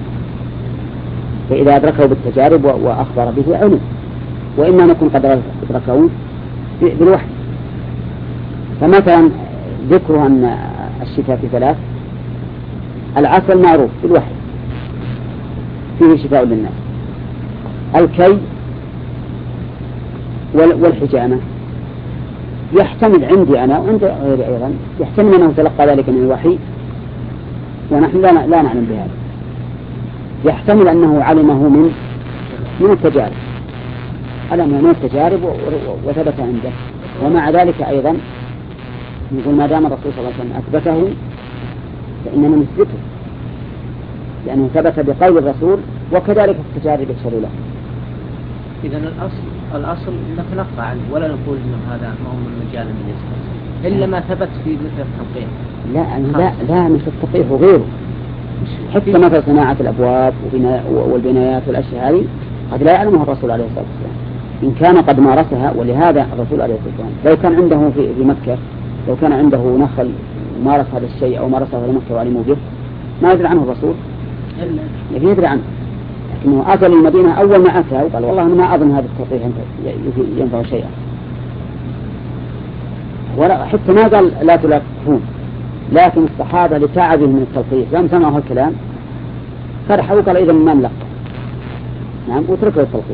Speaker 1: فإذا أدركه بالتجارب وأخبر به علم، وإما أن يكون قد أدركه بالوحي. فمثلا ذكر أن الشفاء في ثلاث، العسل معروف بالوحي فيه شفاء للناس، الكي والحجامة يحتمل عندي أنا وعند غيري أيضا، يحتمل أنه تلقى ذلك من الوحي ونحن لا لا نعلم بهذا، يحتمل أنه علمه من من التجارب، علم من التجارب وثبت عنده. ومع ذلك أيضا نقول ما دام الرسول صلى الله عليه وسلم أثبته فإننا نثبته، لأنه ثبت بقول الرسول، وكذلك التجارب يشهد له.
Speaker 3: إذا الأصل الأصل نتلقى عنه ولا نقول إنه هذا ما هو من مجال من الإسلام إلا ما ثبت في مثل التلقيح.
Speaker 1: لا لا لا مش التلقيح وغيره، حتى مثل صناعة الأبواب والبنايات والأشياء هذه قد لا يعلمها الرسول عليه الصلاة والسلام إن كان قد مارسها. ولهذا الرسول عليه الصلاة والسلام لو كان عنده في, في مكة لو كان عنده نخل مارس هذا الشيء أو مارسه في مكة وعلموا به ما يدري عنه الرسول، يبي يدري عنه. لكنه أتى للمدينة أول ما أتى وقال والله أنا ما أظن هذا التلقيح ينفع شيئا، ولا حتى ما قال لا تلقحون. لكن الصحابة لتعبهم من التلقيح لم سمعوا هالكلام فرحوا وقال إذا ما نلقح. نعم، وتركوا التلقيح.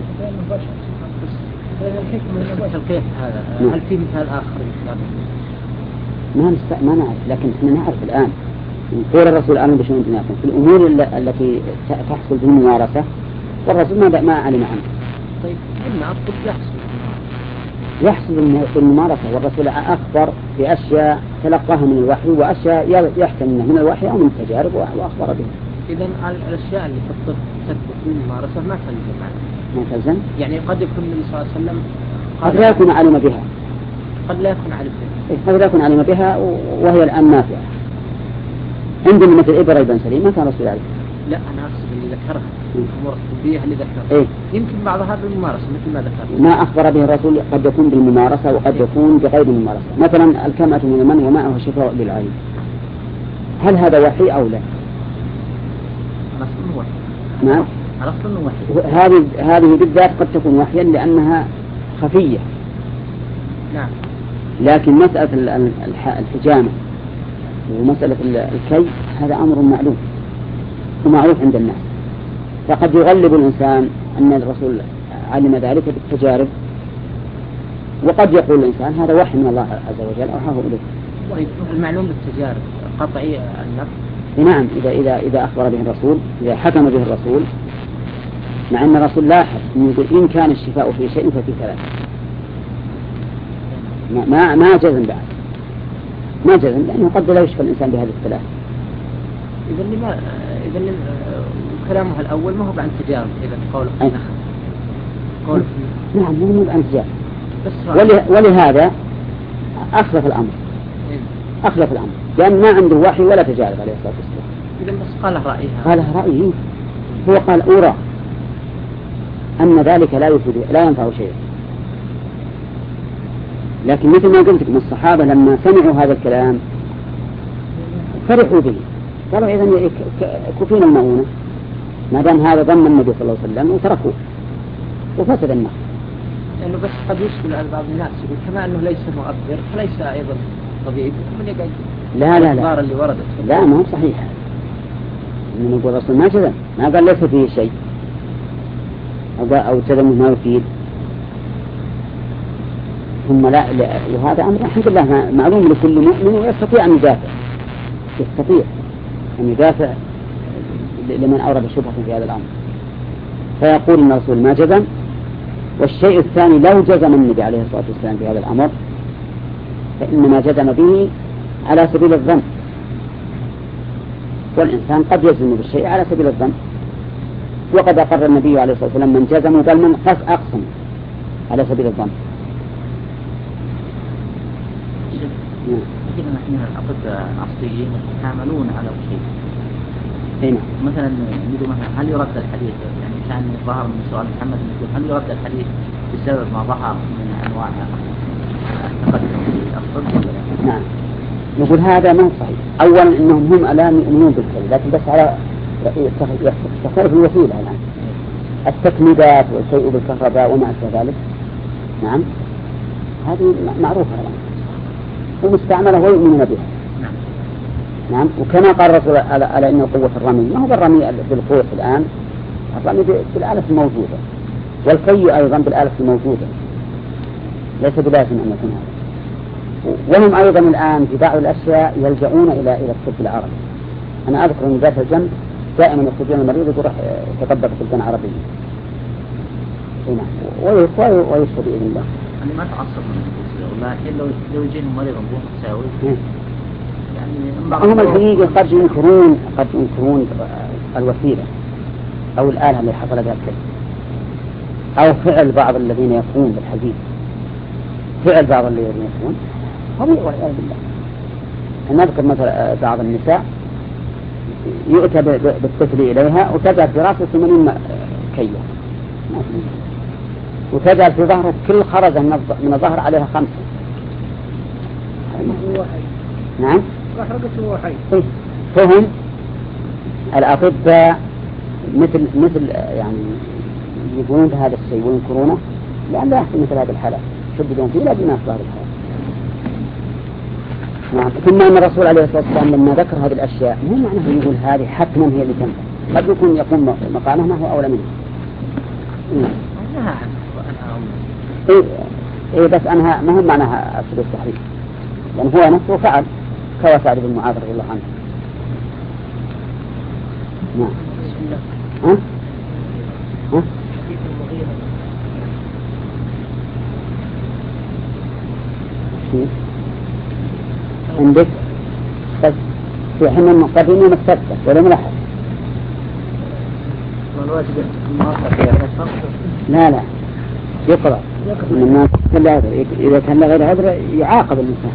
Speaker 3: التلقيح هذا هل في مثال آخر؟
Speaker 1: ما نست... ما نعرف، لكن احنا نعرف الآن قول الرسول آمن بشؤون دنياكم في الأمور التي تحصل بالممارسة، والرسول ما ما علم عنه.
Speaker 3: طيب إن الطب يحصل
Speaker 1: يحصل بالممارسة، والرسول أخبر بأشياء تلقاها من الوحي وأشياء يحتمل من الوحي أو من التجارب وأخبر بها.
Speaker 3: إذا الأشياء اللي في الطب تثبت بالممارسة ما تلزم عنها.
Speaker 1: ما تلزم؟
Speaker 3: يعني قد يكون النبي صلى الله عليه وسلم
Speaker 1: قد لا يكون علم بها،
Speaker 3: قد لا يكون علم بها،
Speaker 1: قد لا يكون علم بها وهي الآن نافعة. عندنا مثل إبرة بن سليم ما كان رسول عليه.
Speaker 3: لا أنا أقصد اللي ذكرها الأمور الطبية اللي ذكرها.
Speaker 1: إيه؟
Speaker 3: يمكن بعضها بالممارسة مثل ما ذكرت.
Speaker 1: ما أخبر به الرسول قد يكون بالممارسة وقد يكون بغير الممارسة. مثلا الكمأة من المن وماءه شفاء للعين، هل هذا وحي أو لا؟
Speaker 3: أصلا وحي.
Speaker 1: نعم.
Speaker 3: أصلا وحي.
Speaker 1: هذه هذه بالذات قد تكون وحيا لأنها خفية.
Speaker 3: نعم.
Speaker 1: لكن مسألة الحجامة ومسألة الكي هذا أمر معلوم ومعروف عند الناس، فقد يغلب الإنسان أن الرسول علم ذلك بالتجارب، وقد يقول الإنسان هذا وحي من الله عز وجل أوحاه إليه.
Speaker 3: طيب المعلوم بالتجارب قطعي النفس؟
Speaker 1: نعم، إذا إذا إذا أخبر به الرسول، إذا حكم به الرسول، مع أن الرسول لاحظ إن كان الشفاء في شيء ففي ثلاث، ما ما جزم بعد، ما جزم، لأنه قد لا يشفى الإنسان بهذه الثلاث.
Speaker 3: إذا لما إذا كلامه الأول ما هو عن تجارب، إذا قوله
Speaker 1: أي.
Speaker 3: قوله
Speaker 1: نعم مو عن تجارب،
Speaker 3: بس
Speaker 1: ول... ولهذا أخلف الأمر.
Speaker 3: إيه؟
Speaker 1: أخلف الأمر لأن ما عنده وحي ولا تجارب عليه الصلاة والسلام.
Speaker 3: إذا بس قال رأيها.
Speaker 1: قال رأيه، هو قال أرى أن ذلك لا يفيد لا ينفع شيئا. لكن مثل ما قلت لكم الصحابة لما سمعوا هذا الكلام فرحوا به، قالوا إذن كفينا المؤونة ما دام هذا ضمن النبي صلى الله عليه وسلم وتركوه وفسد النخل.
Speaker 3: لأنه بس قد يشكل على بعض الناس يقول كما أنه ليس مؤثر فليس أيضا طبيعي من يقعد.
Speaker 1: لا لا لا
Speaker 3: اللي وردت
Speaker 1: لا ما هو صحيح. من يقول الرسول ما جزم، ما قال ليس فيه شيء أو جزم ما يفيد. ثم لا, لا وهذا أمر الحمد لله معلوم لكل مؤمن ويستطيع أن يدافع يستطيع أن يدافع لمن أورد شبهة في هذا الأمر. فيقول إن الرسول ما جزم. والشيء الثاني لو جزم النبي عليه الصلاة والسلام في هذا الأمر فإنما جزم به على سبيل الظن، والإنسان قد يجزم بالشيء على سبيل الظن. وقد أقر النبي عليه الصلاة والسلام من جزم بل من قص أقسم على سبيل الظن.
Speaker 4: كثير نحن الأطباء الأصليين يتعاملون على شيء.
Speaker 1: هنا
Speaker 4: مثلا يقول مثلا هل يرد الحديث، يعني كان ظهر من سؤال محمد يقول هل يرد الحديث بسبب ما ظهر من أنواع التقدم في الطب ولا لا؟
Speaker 1: نعم نقول هذا ما هو صحيح. أولا إنهم هم الآن يؤمنون بالكلام لكن بس على تختلف الوسيلة الآن. التكميدات والشيء بالكهرباء وما أشبه ذلك نعم هذه معروفة الآن ومستعملة ويؤمنون بها.
Speaker 4: نعم.
Speaker 1: نعم وكما قال الرسول على, على أن قوة الرمي ما هو بالرمي بالقوة الآن، الرمي بالآلة الموجودة والكي أيضا بالآلة الموجودة ليس بلازم أن يكون هذا. وهم أيضا الآن في بعض الأشياء يلجؤون إلى إلى الطب العربي. أنا أذكر أن ذات الجنب دائما يخرجون المريض يروح يتطبق طبا عربيا ويشفى بإذن الله.
Speaker 4: أنا ما تعصب من الكوسية ولكن لو لو يجيهم مريض نبوه تساوي يعني
Speaker 1: هم الحقيقة قد ينكرون قد ينكرون الوسيلة أو الآلة اللي حصل بها الكلام أو فعل بعض الذين يقومون بالحديث فعل بعض الذين يقومون طبيعي والعياذ بالله. نذكر مثلا بعض النساء يؤتى بالطفل إليها وتجعل في رأسه ثمانين كية وتجعل في ظهره كل خرزة من الظهر عليها خمسة. نعم فهم الأطباء مثل مثل يعني يقولون بهذا الشيء وينكرونه لأن لا يحصل مثل هذه الحالات شددون فيه لكن ما يحصل هذه الحالات. نعم. ثم أن الرسول عليه الصلاة والسلام لما ذكر هذه الأشياء مو معناه يقول هذه حتما هي اللي تنفع، قد يكون يقوم مقامه ما هو أولى منه.
Speaker 3: نعم.
Speaker 1: إيه إيه بس أنها ما هو معناها أفسد التحريف لأن يعني هو نفسه فعل كوا سعد بن معاذ رضي الله عنه. نعم. ها؟ ها؟ عندك بس في حين المقدمين مستفتح ولا ملحق؟ لا لا يقرأ الناس إذا كان غير عذر يعاقب الإنسان.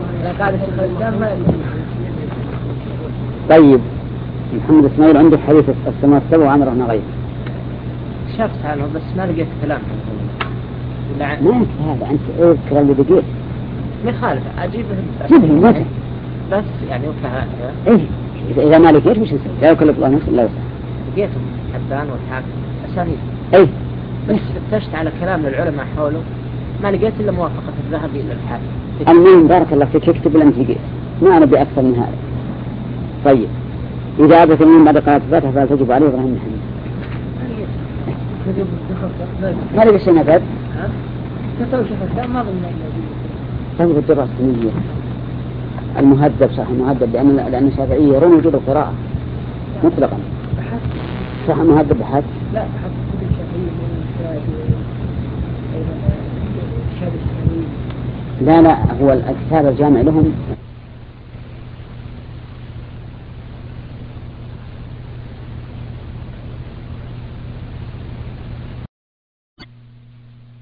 Speaker 1: طيب محمد إسماعيل عندك حديث السماء السبع وعمرنا غير
Speaker 3: شفت عنه بس ما لقيت كلام
Speaker 1: ما هذا أنت اذكر اللي بقيت
Speaker 3: ما يخالف أجيبه
Speaker 1: جيبه متى
Speaker 3: بس يعني وكها
Speaker 1: إيه إذا ما لقيت وش نسوي؟ لا يكلف الله نفسا إلا وسعها.
Speaker 3: لقيتهم حبان والحاكم أسانيد
Speaker 1: إيه
Speaker 3: بس فتشت على كلام العلماء حوله ما لقيت إلا موافقة الذهبي إلى الحاكم.
Speaker 1: المهم بارك الله فيك اكتب لأنت لقيت ما أنا بأكثر من هذا. طيب إذا عبث من بعد قناة الفاتحة فلتجب عليه إبراهيم محمد ما لقيت شيء نفذ طيب الدراسة السنية المهذب صح المهذب لأن لأن الشافعية يرون وجود القراءة مطلقا صح المهذب بحث
Speaker 2: لا بحث كتب الشافعية من
Speaker 1: لا لا هو الكتاب الجامع لهم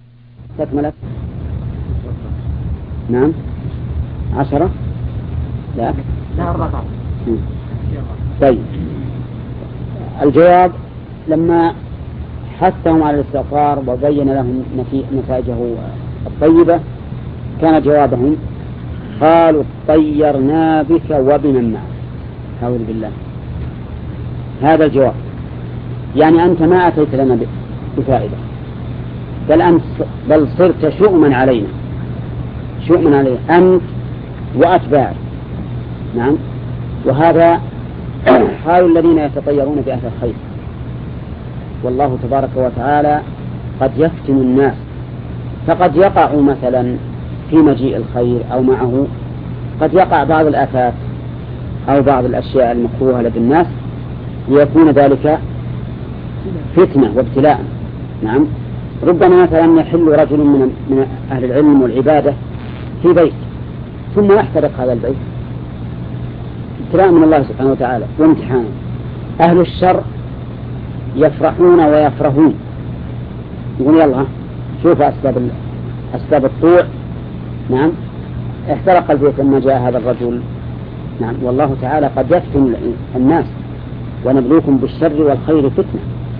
Speaker 1: تكملت. نعم عشرة لا
Speaker 4: لا الرقم.
Speaker 1: طيب الجواب لما حثهم على الاستغفار وبين لهم نتائجه الطيبة كان جوابهم قالوا طيرنا بك وبمن معك. أعوذ بالله. هذا الجواب يعني أنت ما أتيت لنا بفائدة، بل أنت بل صرت شؤما علينا، شؤما علينا أنت وأتباعك. نعم. وهذا حال الذين يتطيرون بأهل الخير، والله تبارك وتعالى قد يفتن الناس، فقد يقع مثلا في مجيء الخير أو معه قد يقع بعض الآفات أو بعض الأشياء المكروهة لدى الناس ليكون ذلك فتنة وابتلاء. نعم. ربما مثلا يحل رجل من أهل العلم والعبادة في بيت ثم يحترق هذا البيت، ابتلاء من الله سبحانه وتعالى وامتحانا. أهل الشر يفرحون ويفرحون، يقول يلا شوف أسباب أسباب الطوع. نعم. احترق البيت لما جاء هذا الرجل. نعم. والله تعالى قد يفتن الناس ونبلوكم بالشر والخير فتنة.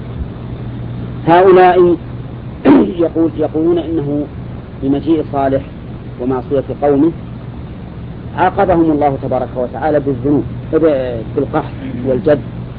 Speaker 1: هؤلاء يقول يقولون إنه بمجيء صالح ومعصية قومه عاقبهم الله تبارك وتعالى بالذنوب بالقحط والجد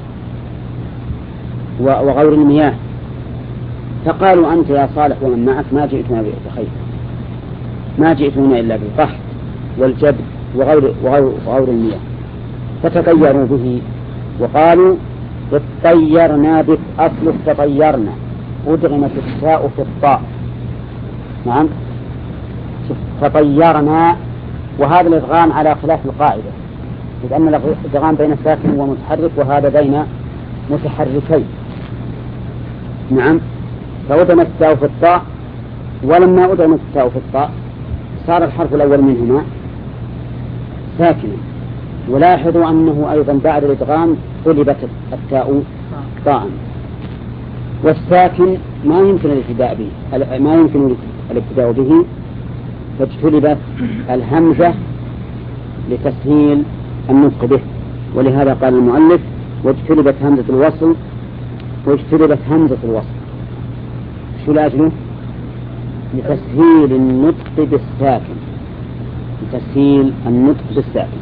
Speaker 1: وغور المياه، فقالوا أنت يا صالح ومن معك ما جئتنا بخير، ما جئتنا إلا بالقحط والجد وغور, وغور, وغور المياه، فتطيروا به وقالوا اطيرنا بك. أصل تطيرنا أدغمت التاء في الطاء. نعم. تطيرنا، وهذا الإدغام على خلاف القاعدة، لأن الإدغام بين ساكن ومتحرك وهذا بين متحركين. نعم. فأدغمت التاء في الطاء، ولما أدغمت التاء في الطاء صار الحرف الأول منهما ساكنا. ولاحظوا أنه أيضا بعد الإدغام قلبت التاء طاء، والساكن ما يمكن الابتداء به ما يمكن الابتداء به فاجتلبت الهمزة لتسهيل النطق به، ولهذا قال المؤلف واجتلبت همزة الوصل واجتلبت همزة الوصل. شو لأجله؟ لتسهيل النطق بالساكن، لتسهيل النطق بالساكن.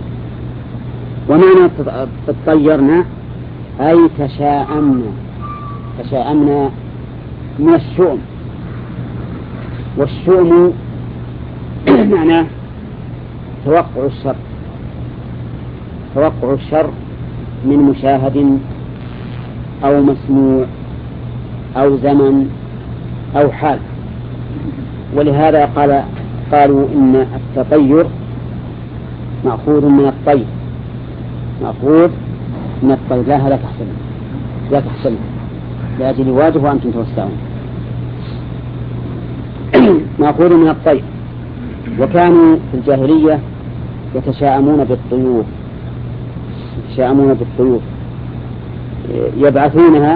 Speaker 1: ومعنى تطيرنا أي تشاءمنا، تشاءمنا من الشؤم، والشؤم معناه توقع الشر، توقع الشر من مشاهد أو مسموع أو زمن أو حال. ولهذا قال قالوا إن التطير مأخوذ من الطير، مأخوذ من الطير. لا هذا تحسن لا تحسن لأجل واجه وأنتم توسعون. مأخوذ من الطير. وكانوا في الجاهلية يتشاءمون بالطيور، يتشاءمون بالطيور يبعثونها،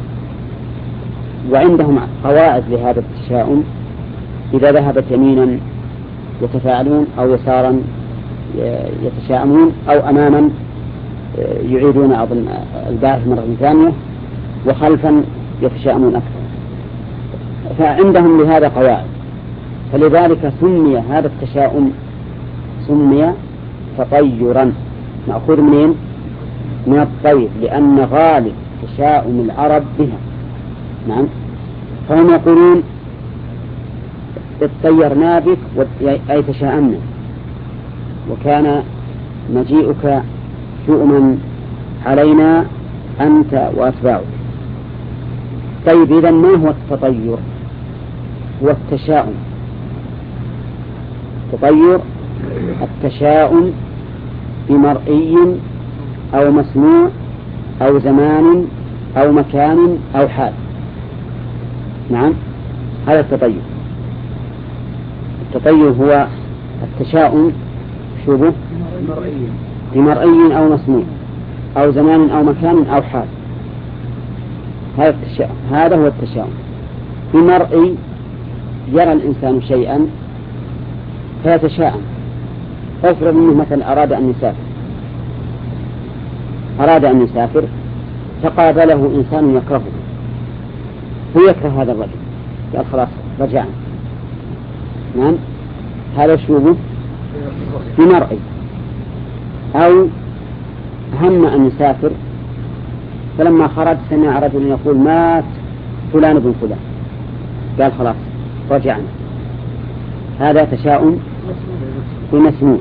Speaker 1: وعندهم قواعد لهذا التشاؤم. إذا ذهبت يمينا يتفاعلون أو يسارا يتشاءمون أو أماما يعيدون أظن البعث مرة ثانية، وخلفا يتشاءمون أكثر. فعندهم لهذا قواعد، فلذلك سمي هذا التشاؤم سمي تطيرا، مأخوذ منين؟ من الطير، لأن غالب تشاؤم العرب بها. نعم. فهم يقولون اطيرنا بك أي تشاءمنا، وكان مجيئك شؤما علينا أنت وأتباعك. طيب إذا ما هو التطير؟ هو التشاؤم. التطير التشاؤم بمرئي أو مسموع أو زمان أو مكان أو حال. نعم. هذا التطير. التطير هو التشاؤم شبه بمرئي أو مسموع أو زمان أو مكان أو حال. هذا التشاؤم، هذا هو التشاؤم. بمرئي يرى الإنسان شيئا فيتشاءم، افرض أنه مثلا أراد أن يسافر أراد أن يسافر فقابله إنسان يكرهه، هو يكره هذا الرجل، قال خلاص رجعنا. نعم، هذا شوبه بمرئي. أو هم أن يسافر فلما خرج سمع رجل يقول مات فلان بن فلان، قال خلاص رجعنا. هذا تشاؤم بمسموع.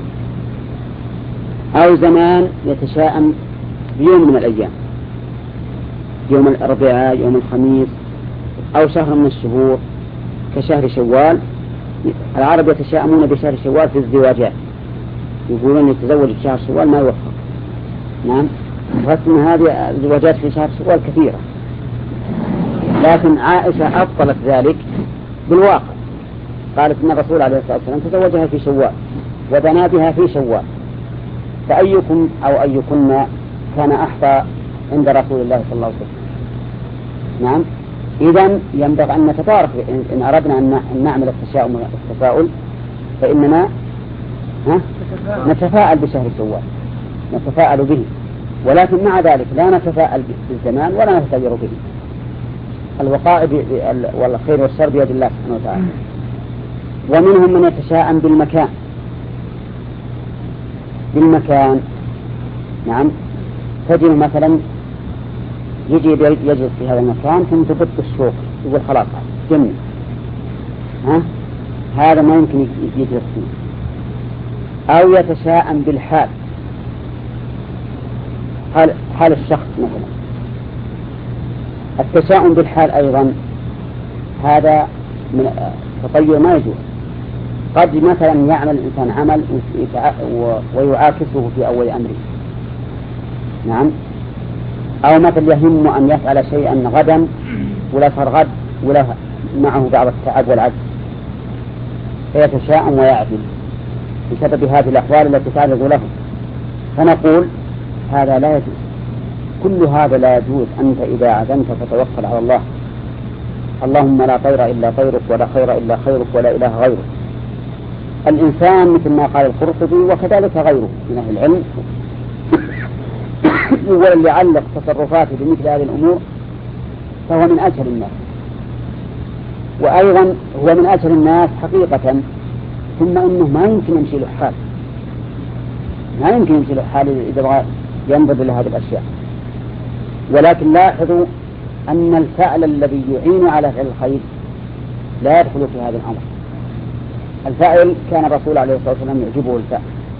Speaker 1: أو زمان يتشاءم بيوم من الأيام، يوم الأربعاء، يوم الخميس، أو شهر من الشهور كشهر شوال. العرب يتشاءمون بشهر شوال في الزواجات، يقولون يتزوج في شهر شوال ما يوفق. نعم، رسم هذه الزواجات في شهر شوال كثيرة، لكن عائشة أبطلت ذلك بالواقع، قالت إن الرسول عليه الصلاة والسلام تزوجها في شوال وبنى بها في شوال، فأيكم أو أيكن كان أحظى عند رسول الله صلى الله عليه وسلم. نعم، إذن ينبغي أن نتفارق إن أردنا أن نعمل التشاؤم والتفاؤل، فإننا ها نتفاءل بشهر شوال، نتفاءل به، ولكن مع ذلك لا نتفاءل بالزمان ولا نتغير به. الوقائع والخير والشر بيد الله سبحانه وتعالى. ومنهم من يتشاءم بالمكان بالمكان نعم، تجد مثلا يجي يجلس في هذا المكان ثم تبط الشوق، يقول خلاص جنة، ها هذا ما يمكن يجلس فيه. أو يتشاءم بالحال، حال, حال الشخص مثلا. التشاؤم بالحال أيضا هذا من تطير ما يجوز. قد مثلا يعمل الإنسان عمل ويعاكسه في أول أمره، نعم، أو مثل يهم أن يفعل شيئا غدا ولا فرغد ولا معه بعض التعب والعجز، فيتشاءم ويعدل بسبب هذه الأحوال التي تعرض له. فنقول هذا لا يجوز، كل هذا لا يجوز. أنت إذا عزمت فتوكل على الله، اللهم لا طير إلا طيرك ولا خير إلا خيرك ولا إله غيرك. الإنسان مثل ما قال القرطبي وكذلك غيره من أهل العلم واللي علق تصرفاته بمثل هذه الأمور فهو من أجهل الناس، وأيضا هو من أجهل الناس حقيقة. ثم إنه ما يمكن يمشي له حال، ما يمكن يمشي له حال إذا بغى ينظر إلى هذه الأشياء. ولكن لاحظوا أن الفعل الذي يعين على فعل الخير لا يدخل في هذا الأمر. الفاعل كان الرسول عليه الصلاة والسلام يعجبه الفعل،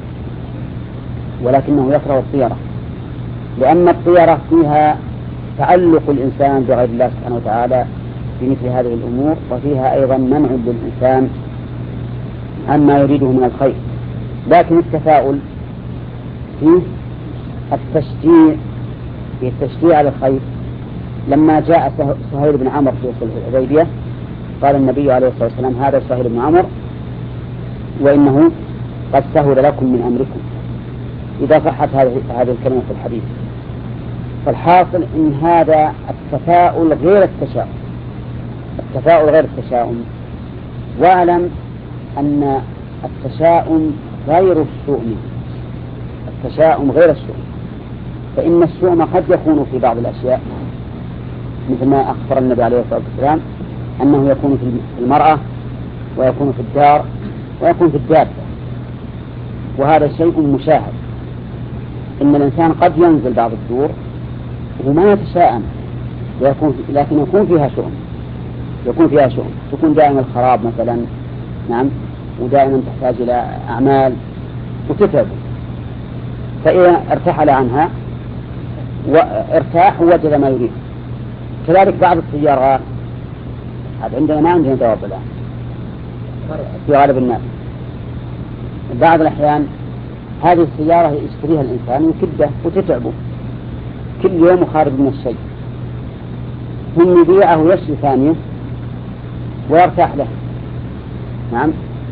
Speaker 1: ولكنه يكره الطيرة، لأن الطيرة فيها تعلق الإنسان بغير الله سبحانه وتعالى بمثل هذه الأمور، وفيها أيضا منع للإنسان عما يريده من الخير. لكن التفاؤل فيه التشجيع، في التشجيع على الخير. لما جاء سهيل بن عمرو في صلح الحديبية قال النبي عليه الصلاة والسلام هذا سهيل بن عمرو وإنه قد سهل لكم من أمركم، إذا صحت هذه الكلمة في الحديث. فالحاصل إن هذا التفاؤل غير التشاؤم، التفاؤل غير التشاؤم. واعلم أن التشاؤم غير الشؤم، التشاؤم غير الشؤم. فإن الشؤم قد يكون في بعض الأشياء مثل ما أخبر النبي عليه الصلاة والسلام أنه يكون في المرأة ويكون في الدار ويكون في الدابة، وهذا شيء مشاهد. إن الإنسان قد ينزل بعض الدور وما يتشاءم، ويكون لكن يكون فيها شؤم، يكون فيها شؤم تكون دائما الخراب مثلا، نعم، ودائما تحتاج إلى أعمال وتتعب، فإذا ارتحل عنها وارتاح ووجد ما يريد. كذلك بعض السيارات عندنا ما عندنا جواب الآن في غالب الناس. بعض الأحيان هذه السيارة يشتريها الإنسان وكده وتتعبه كل يوم خارج من الشيء، ثم يبيعه ويشتري ثانية ويرتاح له، نعم.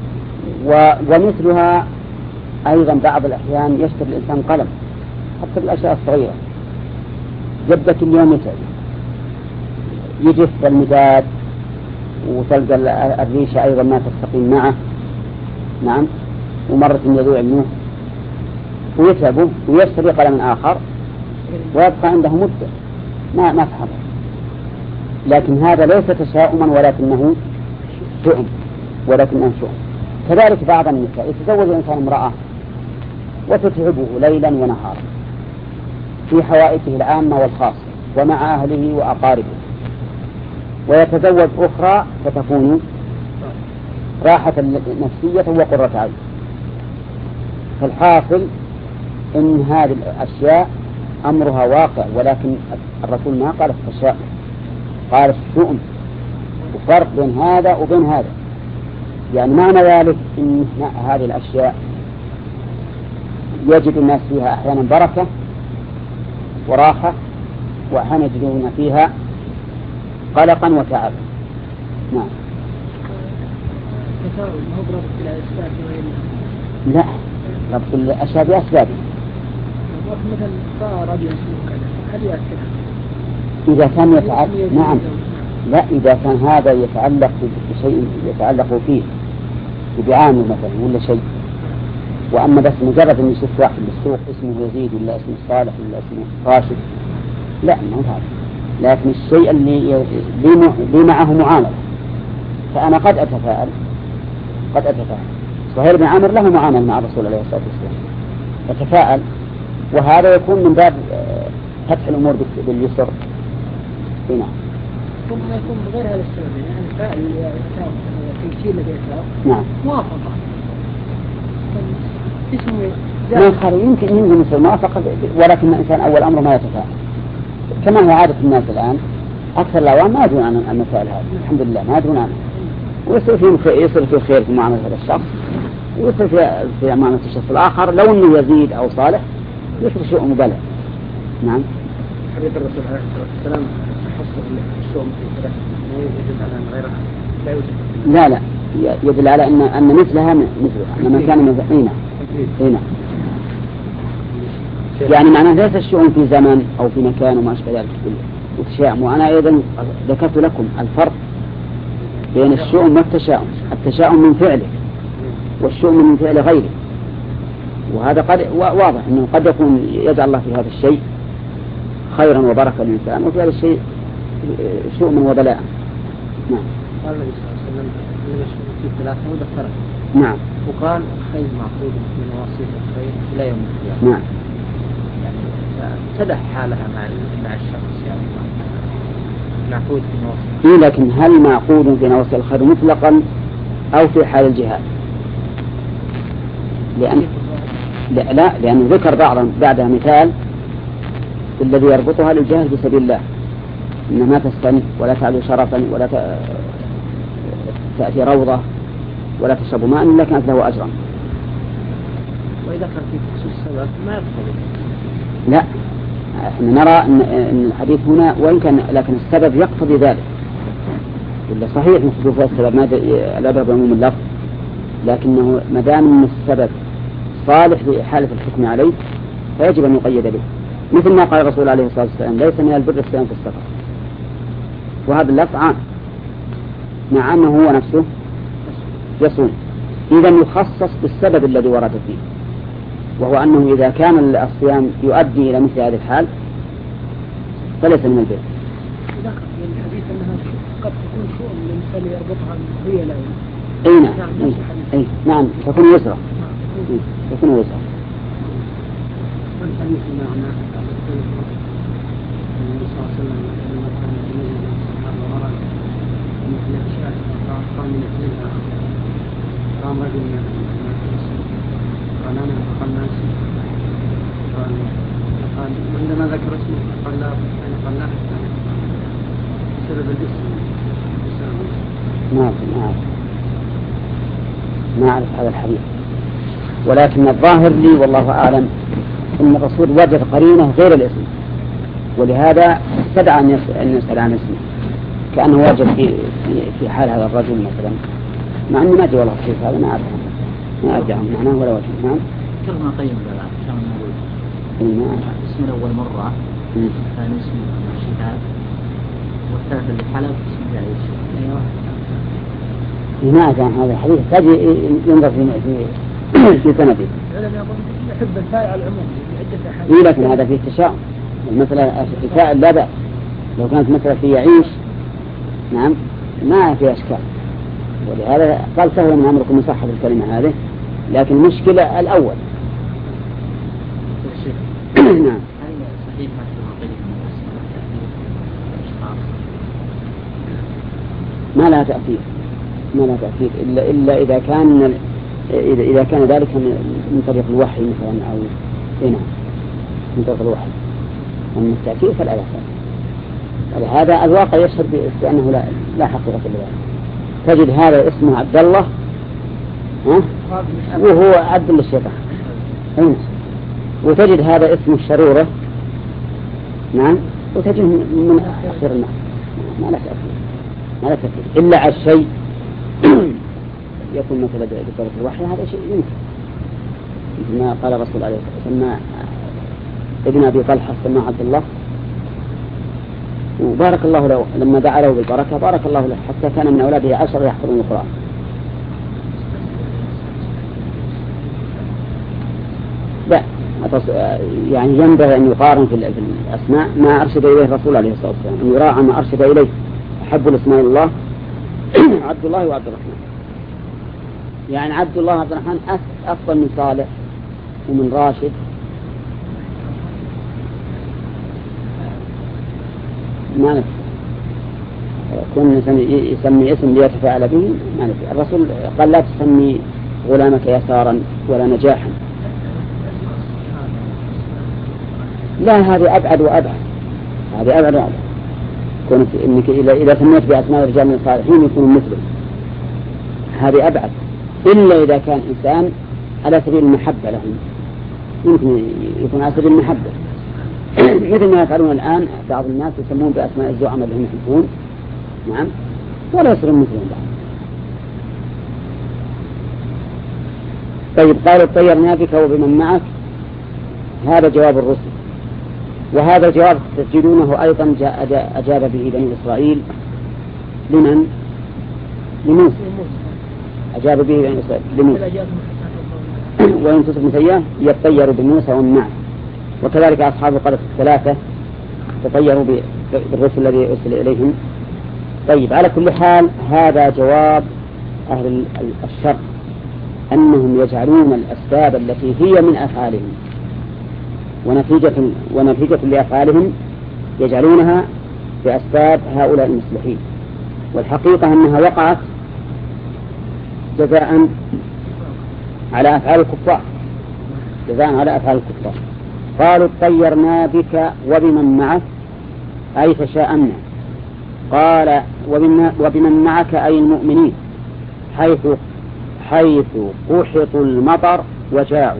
Speaker 1: ومثلها أيضا بعض الأحيان يشتري الإنسان قلم حتى بالأشياء الصغيرة، يبدأ كل يوم يتعب، يجف المداد وتلقى الريشة أيضا ما تستقيم معه، نعم، ومرة يضيع منه ويتعبه ويشتري قلما آخر ويبقى عنده مدة ما ما تحضر. لكن هذا ليس تشاؤما ولكنه شؤم ولكنه شؤم. كذلك بعض النساء يتزوج الإنسان امرأة وتتعبه ليلا ونهارا في حوائجه العامة والخاصة ومع أهله وأقاربه، ويتزوج أخرى فتكون راحة نفسية وقرة عين. فالحاصل إن هذه الأشياء أمرها واقع، ولكن الرسول ما قال التشاؤم، قال الشؤم، وفرق بين هذا وبين هذا. يعني معنى ذلك إن هذه الأشياء يجد الناس فيها أحيانا بركة وراحة، وأحيانا يجدون فيها قلقا وتعبا. نعم. لا، ربط الأشياء بأسبابها. إذا كان يتعلق، نعم، لا، إذا كان هذا يتعلق بشيء يتعلق فيه بعامل مثلا ولا شيء، وأما بس مجرد أن يشوف واحد بالسوق اسمه يزيد ولا اسمه صالح ولا اسمه راشد، لا، ما هو هذا. لكن الشيء اللي لي معه معاملة، فأنا قد أتفاءل قد أتفاءل صهير بن عامر له معاملة مع الرسول عليه الصلاة والسلام، أتفاءل، وهذا يكون من باب فتح الأمور باليسر. هنا
Speaker 2: ثم يكون بغير هذا السبب، يعني فاعل التمثيل الذي يتعب
Speaker 1: نعم
Speaker 2: موافقة اسمه
Speaker 1: ما يخالف، يمكن يمكن يصير موافقة، ولكن الإنسان أول أمره ما يتفاعل، كما هي عادة الناس الآن. أكثر الأوان ما يدرون عن المسائل هذه، الحمد لله ما يدرون عنها، ويصير فيه يصير فيه خير في معاملة هذا الشخص، ويصير في في معاملة الشخص الآخر لو إنه يزيد أو صالح يصير شيء مبالغ. نعم.
Speaker 2: حديث الرسول عليه الصلاة والسلام حصر الشؤم في ثلاث، ما يدل على أن غيرها لا يوجد.
Speaker 1: لا لا، يدل على أن أن مثلها مثلها، أن من كان مثلنا هنا. يعني معناه ليس الشؤم في زمن أو في مكان وما أشبه ذلك والتشاؤم. وأنا أيضا ذكرت لكم الفرق بين الشؤم والتشاؤم. التشاؤم من فعله والشؤم من فعل غيره، وهذا قد واضح أنه قد يكون يجعل الله في هذا الشيء خيرا وبركة للإنسان، وفي هذا الشيء شؤما وبلاء. نعم.
Speaker 3: قال النبي صلى الله عليه وسلم في ثلاثة وذكرت.
Speaker 1: نعم.
Speaker 3: وقال خير معقود من وصية الخير إلى يوم القيامة.
Speaker 1: نعم.
Speaker 3: يعني تدح حالها مع مع الشخص، يعني معقود في نواصي.
Speaker 1: إيه، لكن هل معقود في نواصي الخير مطلقا أو في حال الجهاد؟ لأن لا, لا لأن ذكر بعضا بعدها مثال الذي يربطها للجهاد في سبيل الله، إن ما تستن ولا تعلو شرفا ولا تأتي روضة ولا تشرب ماء إلا كانت له أجرا.
Speaker 3: وإذا كان في خصوص السبب ما يقتضي.
Speaker 1: لا، احنا نرى أن الحديث هنا وإن كان لكن السبب يقتضي ذلك، ولا صحيح من حدوث السبب ما الأبرد عموم اللفظ، لكنه ما دام السبب صالح لإحالة الحكم عليه فيجب أن يقيد به، مثل ما قال الرسول عليه الصلاة والسلام ليس من البر الصيام في السفر، وهذا اللفظ عام مع أنه هو نفسه يصوم. إذا يخصص بالسبب الذي ورد فيه، وهو أنه إذا كان الصيام يؤدي إلى مثل هذه الحال فليس من البر.
Speaker 2: ذكر في الحديث أنها قد تكون شؤم للإنسان يربطها هي لا.
Speaker 1: أي نعم. أي. أي نعم تكون يسرى. تكون يسرى.
Speaker 2: الحديث معنا النبي صلى الله عليه وسلم لما كان يميز الصحابة ورد مثل أشياء قام من مثلها، قام رجل من الناس قال أنا فقال الناس قال قال عندما ذكر اسمه قال لا قال لا بسبب الاسم.
Speaker 1: ما ما ما أعرف هذا الحديث، ولكن الظاهر لي والله أعلم أن الرسول وجد قرينة غير الاسم، ولهذا استدعى أن يسأل عن اسمه، كأنه وجد في في حال هذا الرجل مثلا، مع أني ما أدري والله كيف هذا، ما أعرف ما أرجع معناه ولا وجه. نعم.
Speaker 4: كلمة قيم بلا كما نقول. اسم الأول مرة، الثاني اسم الشهاد، والثالث اللي حلف اسم جائز.
Speaker 1: ما أدري عن هذا الحديث، تجي ينظر في في سنده.
Speaker 2: يحب الفاعل على العموم
Speaker 1: إيه لكن هذا فيه تشاؤم. المسألة الفاعل لا بأس لو كانت مثلا في يعيش نعم ما في أشكال، ولهذا قال سهل من أمركم مصحف الكلمة هذه، لكن المشكلة الأول.
Speaker 4: نعم. صحيح
Speaker 1: ما لها تأثير ما لها تأثير إلا إلا إذا كان إذا إذا كان ذلك من طريق الوحي مثلا أو هنا من طريق الوحي، أما التأثير فلا بأس. ولهذا الواقع يشهد بأنه لا لا حقيقة لذلك. تجد هذا اسمه عبد الله ها؟ وهو عبد للشيطان، وتجد هذا اسمه الشرورة نعم، وتجد من أخير الماء ما لا تأثير ما لا تأثير إلا على الشيء يكون مثلا بطريق الوحي، هذا شيء يمكن ما قال الرسول عليه الصلاة والسلام ابن أبي طلحة سماه عبد الله وبارك الله له لما دعا له بالبركة بارك الله له حتى كان من أولاده عشر يحفظون القرآن. لا يعني ينبغي أن يقارن في الأسماء ما أرشد إليه الرسول عليه الصلاة والسلام، أن يراعى ما أرشد إليه. أحب الاسماء الله عبد الله وعبد الرحمن، يعني عبد الله وعبد الرحمن أفضل من صالح ومن راشد. ما نفسه كن يسمي اسم ليتفاعل به ما نفسه. الرسول قال لا تسمي غلامك يسارا ولا نجاحا، لا هذه أبعد وأبعد، هذه أبعد وأبعد. كنت إنك إذا سميت بأسماء الرجال من الصالحين يكونوا مثله، هذه أبعد. إلا إذا كان إنسان على سبيل المحبة لهم، يمكن يكون على سبيل المحبة مثل ما يفعلون الآن بعض الناس يسمون بأسماء الزعماء اللي هم يحبون نعم ولا يصيرون مثلهم بعض. طيب قالوا طيرنا بك وبمن معك، هذا جواب الرسل، وهذا الجواب تسجلونه أيضا جاء أجاب به بني إسرائيل لمن؟ لموسى، أجاب به بني إسرائيل لموسى وإن تصب مسياه يطير بموسى ومن معه، وكذلك أصحاب القرية الثلاثة تطيروا بالرسل الذي أرسل إليهم. طيب على كل حال هذا جواب أهل الشر أنهم يجعلون الأسباب التي هي من أفعالهم ونتيجة, ونتيجة لأفعالهم يجعلونها بأسباب هؤلاء المصلحين، والحقيقة أنها وقعت جزاء على أفعال الكفار، جزاء على أفعال الكفار. قالوا طيرنا بك وبمن معك أي تشاءمنا، قال وبمن معك أي المؤمنين، حيث حيث قحطوا المطر وجاعوا.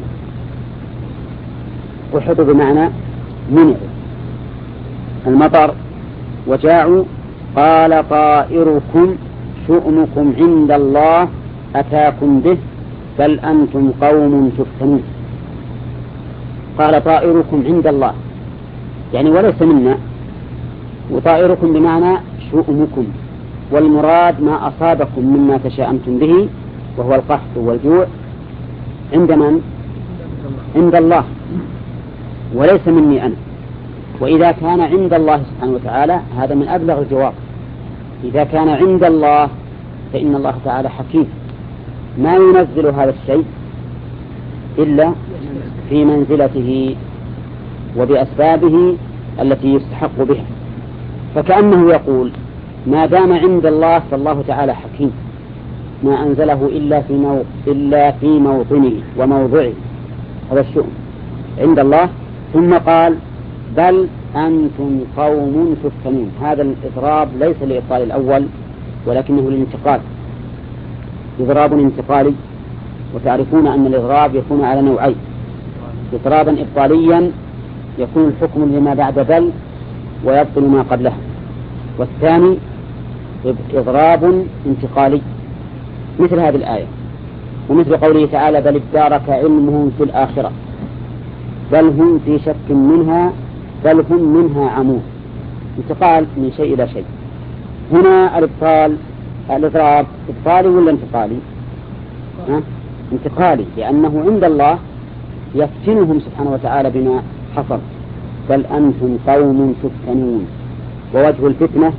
Speaker 1: قحطوا بمعنى منعوا المطر وجاعوا. قال طائركم شؤمكم عند الله أتاكم به بل أنتم قوم تفتنون. قال طائركم عند الله يعني وليس منا، وطائركم بمعنى شؤمكم، والمراد ما أصابكم مما تشاءمتم به وهو القحط والجوع عند من؟ عند الله وليس مني أنا. وإذا كان عند الله سبحانه وتعالى هذا من أبلغ الجواب. إذا كان عند الله فإن الله تعالى حكيم ما ينزل هذا الشيء إلا في منزلته وبأسبابه التي يستحق بها، فكأنه يقول ما دام عند الله فالله تعالى حكيم ما أنزله إلا في مو... إلا في موطنه وموضعه، هذا الشؤم عند الله. ثم قال بل أنتم قوم تفتنون. هذا الإضراب ليس لإبطال الأول ولكنه للانتقال، إضراب انتقالي. وتعرفون أن الإضراب يكون على نوعين: إضرابا إبطاليا يكون الحكم لما بعد بل ويبطل ما قبلها، والثاني إضراب انتقالي مثل هذه الآية ومثل قوله تعالى بل ادارك علمهم في الآخرة بل هم في شك منها بل هم منها عمون. انتقال من شيء إلى شيء. هنا الإبطال الإضراب إبطالي ولا انتقالي؟ ها؟ انتقالي، لأنه عند الله يفتنهم سبحانه وتعالى بما حصل. بل أنتم قوم تفتنون. ووجه الفتنة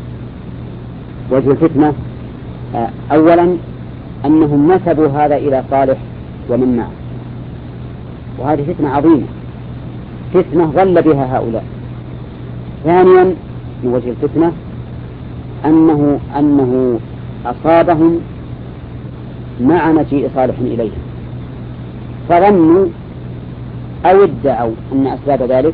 Speaker 1: وجه الفتنة أولا أنهم نسبوا هذا إلى صالح ومن معه، وهذه فتنة عظيمة، فتنة ضل بها هؤلاء. ثانيا من وجه الفتنة أنه أنه أصابهم مع مجيء صالح إليهم، فظنوا أو ادعوا أن أسباب ذلك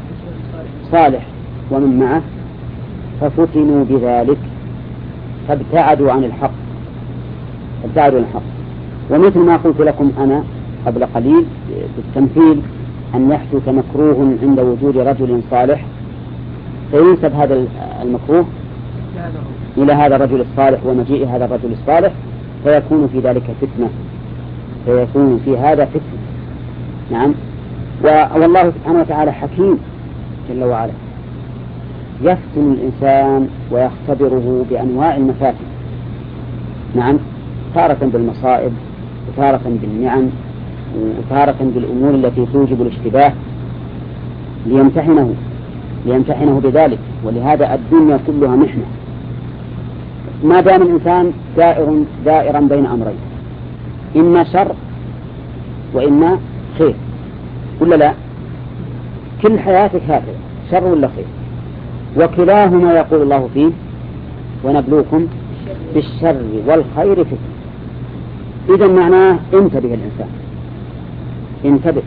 Speaker 1: صالح ومن معه، ففتنوا بذلك فابتعدوا عن الحق ابتعدوا عن الحق. ومثل ما قلت لكم أنا قبل قليل بالتمثيل أن يحدث مكروه عند وجود رجل صالح، فينسب هذا المكروه إلى هذا الرجل الصالح ومجيء هذا الرجل الصالح، فيكون في ذلك فتنة فيكون في هذا فتنة. نعم. والله سبحانه وتعالى حكيم جل وعلا، يفتن الإنسان ويختبره بأنواع المفاتن. نعم، تارة بالمصائب وتارة بالنعم وتارة بالأمور التي توجب الاشتباه ليمتحنه ليمتحنه بذلك. ولهذا الدنيا كلها محنة، ما دام الإنسان دائر دائرا بين أمرين، إما شر وإما خير، ولا لا؟ كل حياتك هكذا، شر ولا خير، وكلاهما يقول الله فيه ونبلوكم بالشر والخير فتنة. إذا معناه انتبه الإنسان، انتبه.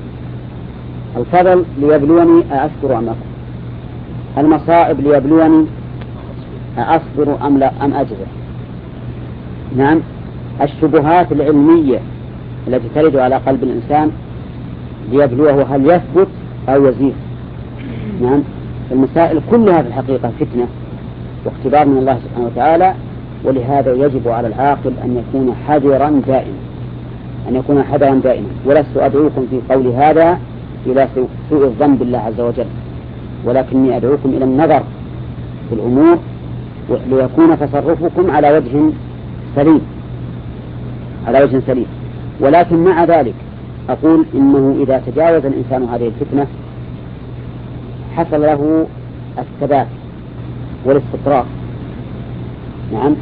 Speaker 1: الفضل ليبلوني أأشكر أم أكفر، المصائب ليبلوني أصبر أم لا أم أجزع. نعم، الشبهات العلمية التي ترد على قلب الإنسان ليبلوه هل يثبت أو يزيد. نعم، المسائل كلها في الحقيقة فتنة واختبار من الله سبحانه وتعالى. ولهذا يجب على العاقل أن يكون حذرا دائما أن يكون حذرا دائما ولست أدعوكم في قول هذا إلى سوء الظن بالله عز وجل، ولكني أدعوكم إلى النظر في الأمور ليكون تصرفكم على وجه سليم على وجه سليم. ولكن مع ذلك أقول إنه إذا تجاوز الإنسان هذه الفتنة حصل له الثبات والاستقرار. نعم،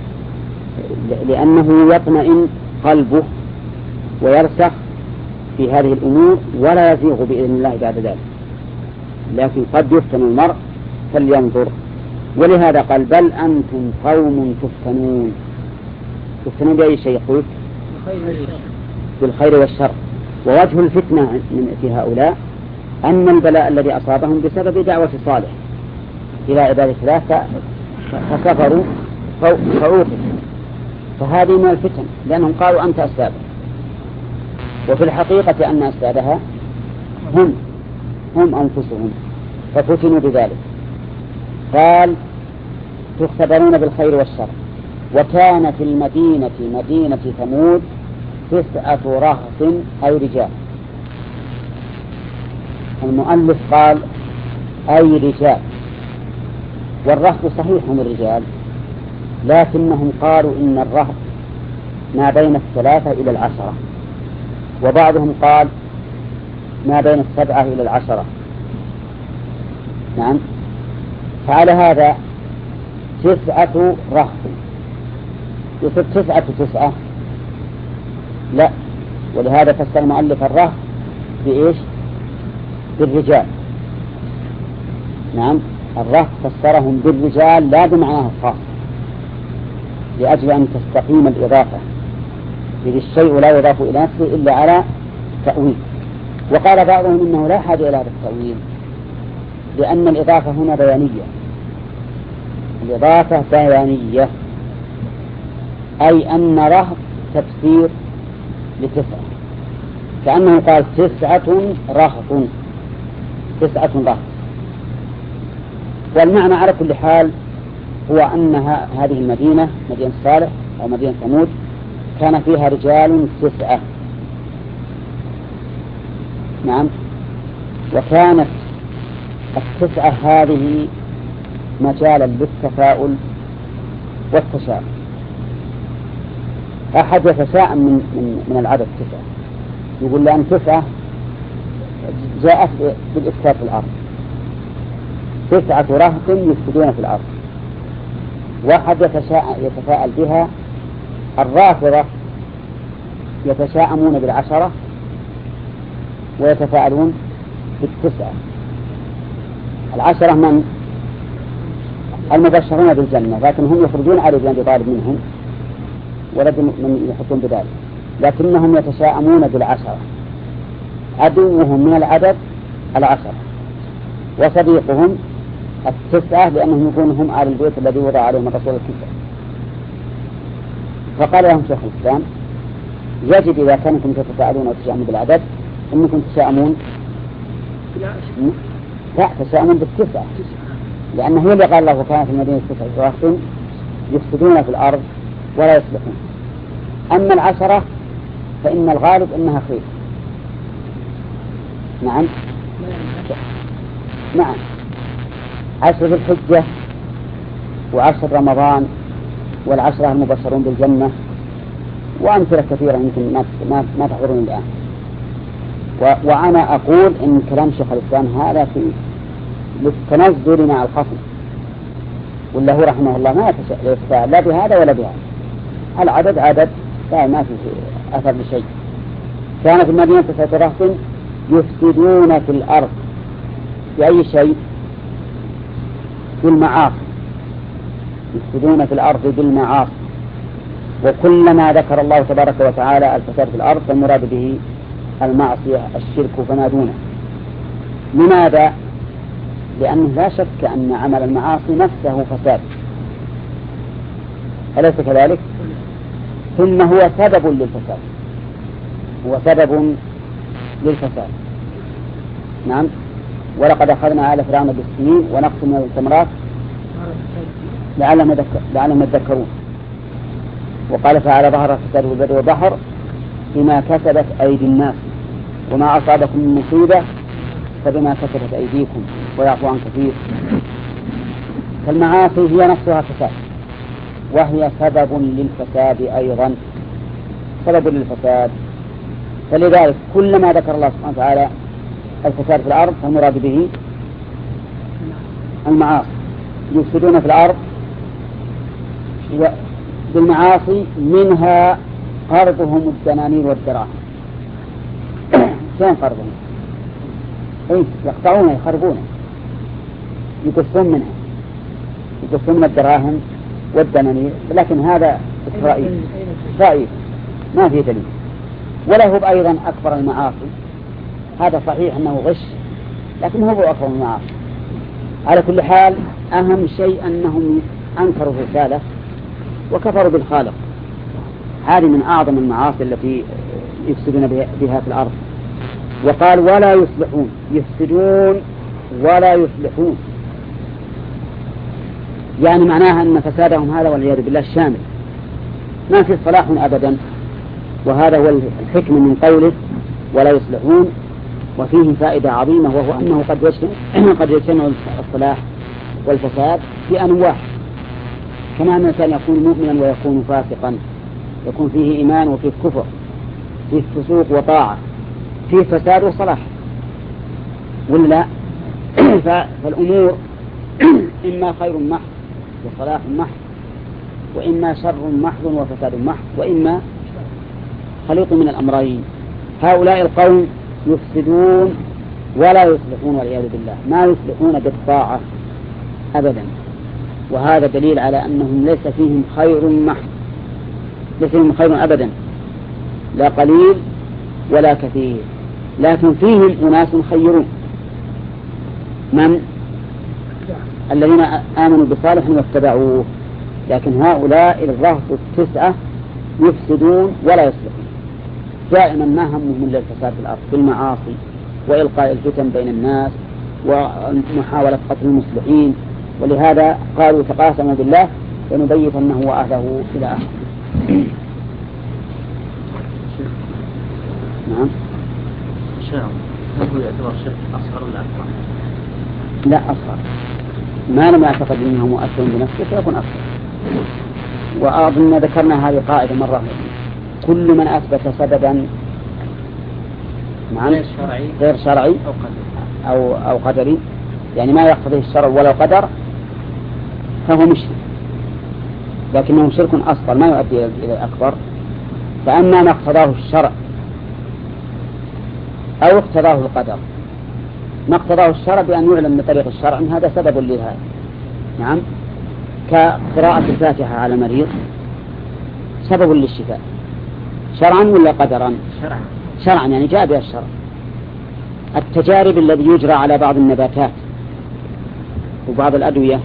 Speaker 1: لأنه يطمئن قلبه ويرسخ في هذه الأمور ولا يزيغ بإذن الله بعد ذلك. لكن قد يفتن المرء فلينظر. ولهذا قال بل أنتم قوم تفتنون. تفتنون بأي شيء يقول؟ بالخير والشر. ووجه الفتنة في هؤلاء أن البلاء الذي أصابهم بسبب دعوة صالح إلى عبادة الله فكفروا فعوقوا، فهذه من الفتن لأنهم قالوا أنت أسبابها، وفي الحقيقة أن أسبابها هم هم أنفسهم ففتنوا بذلك. قال تختبرون بالخير والشر. وكان في المدينة مدينة ثمود تسعة رهط أي رجال. المؤلف قال أي رجال، والرهط صحيح هم الرجال، لكنهم قالوا إن الرهط ما بين الثلاثة إلى العشرة، وبعضهم قال ما بين السبعة إلى العشرة. نعم، فعلى هذا تسعة رهط يصير تسعة تسعة لا، ولهذا فسر المؤلف الرهط بإيش؟ بالرجال. نعم، الرهط فسرهم بالرجال لا بمعناه الخاص، لأجل أن تستقيم الإضافة، إذ الشيء لا يضاف إلى نفسه إلا على تأويل. وقال بعضهم إنه لا حاجة إلى هذا التأويل، لأن الإضافة هنا بيانية، الإضافة بيانية، أي أن رهط تفسير لتسعة، كأنه قال تسعة رهط تسعة رهط. والمعنى على كل حال هو أن هذه المدينة مدينة صالح أو مدينة ثمود كان فيها رجال تسعة. نعم، وكانت التسعة هذه مجالا للتفاؤل والتشاؤم. أحد يتشاءم من, من, من العدد تسعة، يقول لأن تسعة جاءت بالإفساد في الأرض، تسعة رهط يفسدون في الأرض. واحد يتفاءل بها. الرافضة يتشاءمون بالعشرة ويتفاءلون بالتسعة. العشرة من المبشرون بالجنة، لكن هم يخرجون علي بن أبي طالب منهم ولد من يحطون بذلك، لكنهم يتشاءمون بالعشرة. عدوهم من العدد العشرة، وصديقهم التسعة، لأنهم يكون هم آل البيت الذي وضع عليهم الرسول الكتاب. فقال لهم شيخ الإسلام: يجب إذا كنتم تتساءلون وتشاءمون بالعدد أنكم تشاءمون لا تشاءمون بالتسعة، لأنه هو اللي قال الله: وكان في المدينة تسعة رهط يفسدون في الأرض ولا يصلحون. أما العشرة فإن الغالب أنها خير. نعم نعم عشر ذي الحجة وعشر رمضان والعشرة المبشرون بالجنة وأمثلة كثيرة يمكن ما ما تحضرون الآن. وأنا أقول إن كلام شيخ الإسلام هذا في للتنزل مع الخصم، ولا هو رحمه الله ما يتفاعل لا بهذا ولا بهذا. العدد عدد لا ما في أثر لشيء. كان في المدينة تسعة رهط يفسدون في الأرض بأي شيء؟ بالمعاصي. يفسدون في الأرض بالمعاصي. وكلما ذكر الله تبارك وتعالى الفساد في الأرض فالمراد به المعصية الشرك فما دونه. لماذا؟ لأنه لا شك أن عمل المعاصي نفسه فساد، أليس كذلك؟ ثم هو سبب للفساد، هو سبب للفساد. نعم. ولقد أخذنا آل فرعون بالسنين ونقص من الثمرات لعلهم يذكرون. وقال تعالى: ظهر الفساد في البر والبحر بما كسبت أيدي الناس وما أصابكم من مصيبة فبما كسبت أيديكم ويعفو عن كثير. فالمعاصي هي نفسها فساد، وهي سبب للفساد أيضا، سبب للفساد. فلذلك كلما ذكر الله سبحانه وتعالى الفساد في الأرض فالمراد به المعاصي. يفسدون في الأرض بالمعاصي، منها قرضهم الدنانير والدراهم. شين قرضهم؟ إيه؟ يقطعونه يخربونه، يقصون منها، يقصون من الدراهم والدنانير. لكن هذا إسرائيل إسرائيل ما فيه دليل. وله أيضا أكبر المعاصي، هذا صحيح أنه غش، لكن هو أكبر المعاصي. على كل حال أهم شيء أنهم أنكروا الرسالة وكفروا بالخالق. هذه من أعظم المعاصي التي يفسدون بها في الأرض. وقال: ولا يصلحون، يفسدون ولا يصلحون، يعني معناها أن فسادهم هذا والعياذ بالله شامل، ما في صلاح أبدا. وهذا هو الحكم من قوله ولا يصلحون. وفيه فائدة عظيمة، وهو أنه قد يجتمع قد يجتمع الصلاح والفساد في أنواع، كما أن الإنسان يكون مؤمنا ويكون فاسقا، يكون فيه إيمان وفيه كفر، فيه فسوق وطاعة، فيه فساد وصلاح، ولا فالأمور إما خير محض وصلاح محض، وإما شر محض وفساد محض، وإما خليط من الأمرين. هؤلاء القوم يفسدون ولا يصلحون والعياذ بالله، ما يصلحون بالطاعة أبدا. وهذا دليل على أنهم ليس فيهم خير محض، ليس فيهم خير أبدا، لا قليل ولا كثير، لكن فيهم أناس خيرون. من؟ الذين آمنوا بصالح واتبعوه. لكن هؤلاء الرهط التسعة يفسدون ولا يصلحون، دائما ما همهم إلا الفساد في الأرض بالمعاصي وإلقاء الفتن بين الناس ومحاولة قتل المصلحين. ولهذا قالوا: تقاسموا بالله لنبيتنه وأهله إلى آخره. نعم.
Speaker 4: الشرك هل يعتبر شرك أصغر ولا أكبر؟
Speaker 1: لا أصغر، ما لم يعتقد أنه مؤثر بنفسه فيكون أصغر. وأظن ذكرنا هذه قاعدة مرة كل من أثبت سببا
Speaker 3: غير شرعي
Speaker 1: غير شرعي
Speaker 3: أو قدري
Speaker 1: أو, أو قدري، يعني ما يقتضيه الشرع ولا قدر، فهو مشرك، لكنه شرك أصغر ما يؤدي إلى الأكبر. فأما ما اقتضاه الشرع أو اقتضاه القدر، ما اقتضاه الشرع بأن يعلم بطريق الشرع أن هذا سبب لهذا، نعم، كقراءة الفاتحة على مريض سبب للشفاء شرعا ولا قدرا؟
Speaker 3: شرعا.
Speaker 1: شرعا يعني جاء بها الشرع. التجارب الذي يجرى على بعض النباتات وبعض الأدوية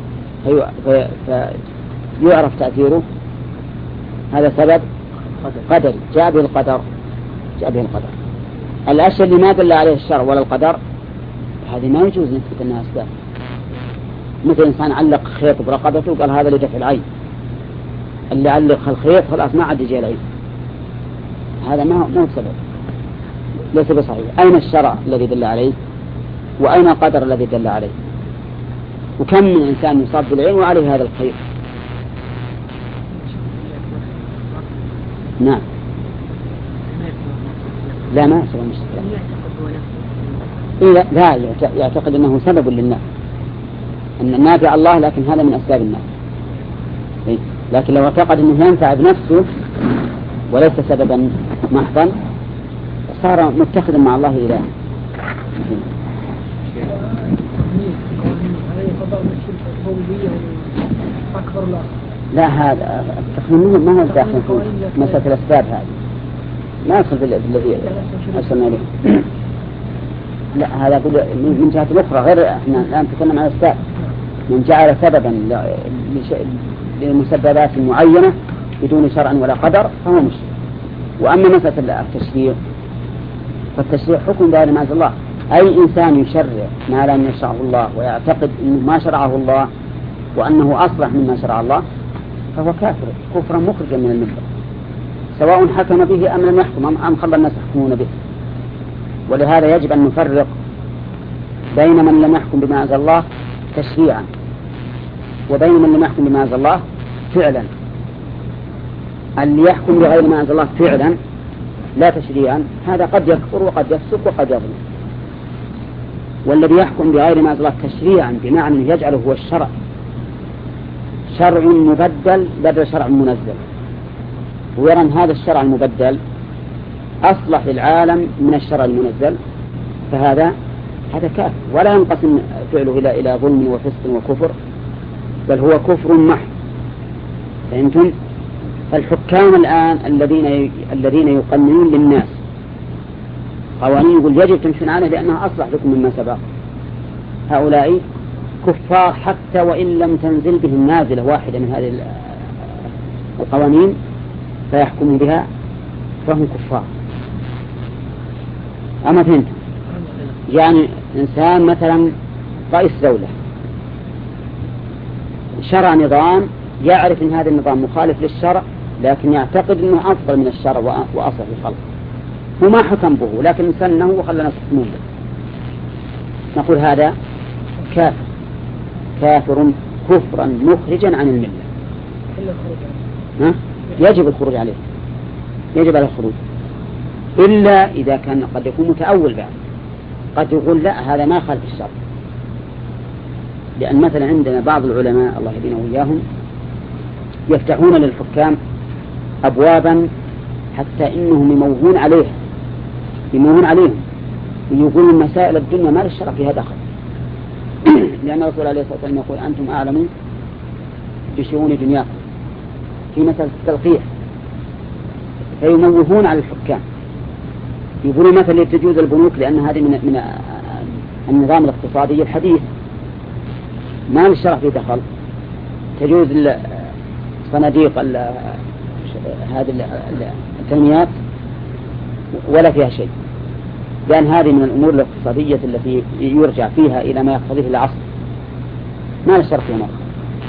Speaker 1: فيعرف تأثيره، هذا سبب قدري جاء به القدر، جاء به القدر. الأشياء اللي ما دل عليه الشرع ولا القدر هذه ما يجوز نثبت أنها أسباب. مثل إنسان علق خيط برقبته وقال هذا لدفع العين، اللي علق الخيط خلاص ما عاد يجي العين، هذا ما هو سبب، ليس بصحيح. أين الشرع الذي دل عليه وأين القدر الذي دل عليه؟ وكم من إنسان يصاب بالعين وعليه هذا الخيط. نعم لا ما يصير مشكلة. إيه لا يعتقد أنه سبب للناس، أن النافع الله لكن هذا من أسباب الناس. إيه؟ لكن لو اعتقد أنه ينفع بنفسه وليس سببا محضا صار متخذا مع الله إله. لا هذا التخمين ما هو داخل في مسألة الأسباب، هذه ما يصل بالذي أرسلنا له. لا هذا من جهة أخرى غير احنا الآن نتكلم عن الأسباب. من جعل سببا لمسببات معينة بدون شرع ولا قدر فهو مشرك. وأما مسألة التشريع فالتشريع حكم بهذا ما أنزل الله. أي إنسان يشرع ما لم يشرعه الله ويعتقد أنه ما شرعه الله وأنه أصلح مما شرع الله فهو كافر كفرا مخرجا من الملة، سواء حكم به أم لم يحكم أم خلى الناس يحكمون به. ولهذا يجب أن نفرق بين من لم يحكم بما أنزل الله تشريعا وبين من لم يحكم بما أنزل الله فعلا. اللي يحكم بغير ما أنزل الله فعلا لا تشريعا هذا قد يكفر وقد يفسق وقد يظلم. والذي يحكم بغير ما أنزل الله تشريعا بمعنى يجعله هو الشرع، شرع مبدل بدل شرع منزل، ويرى أن هذا الشرع المبدل أصلح للعالم من الشرع المنزل، فهذا هذا كافر ولا ينقسم فعله إلى إلى ظلم وفسق وكفر، بل هو كفر محض. فهمتم؟ الحكام الآن الذين الذين يقننون للناس قوانين يقول يجب تمشون عنها لأنها أصلح لكم مما سبق، هؤلاء كفار حتى وإن لم تنزل بهم نازلة واحدة من هذه القوانين فيحكمون بها فهم كفار. أما فهمت؟ يعني إنسان مثلا رئيس دولة شرع نظام يعرف أن هذا النظام مخالف للشرع لكن يعتقد أنه أفضل من الشرع وأصلح للخلق، هو ما حكم به لكن سنه وخلى الناس يحكمون به، نقول هذا كافر كافر كفرا مخرجا عن الملة. ها؟ يجب الخروج عليه، يجب على الخروج إلا إذا كان قد يكون متأول بعد، قد يقول لا هذا ما خالف الشرع. لأن مثلا عندنا بعض العلماء الله يهدينا وإياهم يفتحون للحكام أبوابا حتى إنهم يموهون عليها يموهون عليهم ويقولون مسائل الدنيا ما للشرع فيها دخل. لأن الرسول عليه الصلاة والسلام يقول أنتم أعلمون بشؤون دنياكم في مسألة التلقيح، فيموهون على الحكام يقولون مثلا تجوز البنوك لأن هذه من من النظام الاقتصادي الحديث ما للشرع فيه دخل، تجوز صناديق هذه التنميات ولا فيها شيء، لأن هذه من الأمور الاقتصادية التي يرجع فيها إلى ما يقتضيه العصر ما للشرع فيه مرة.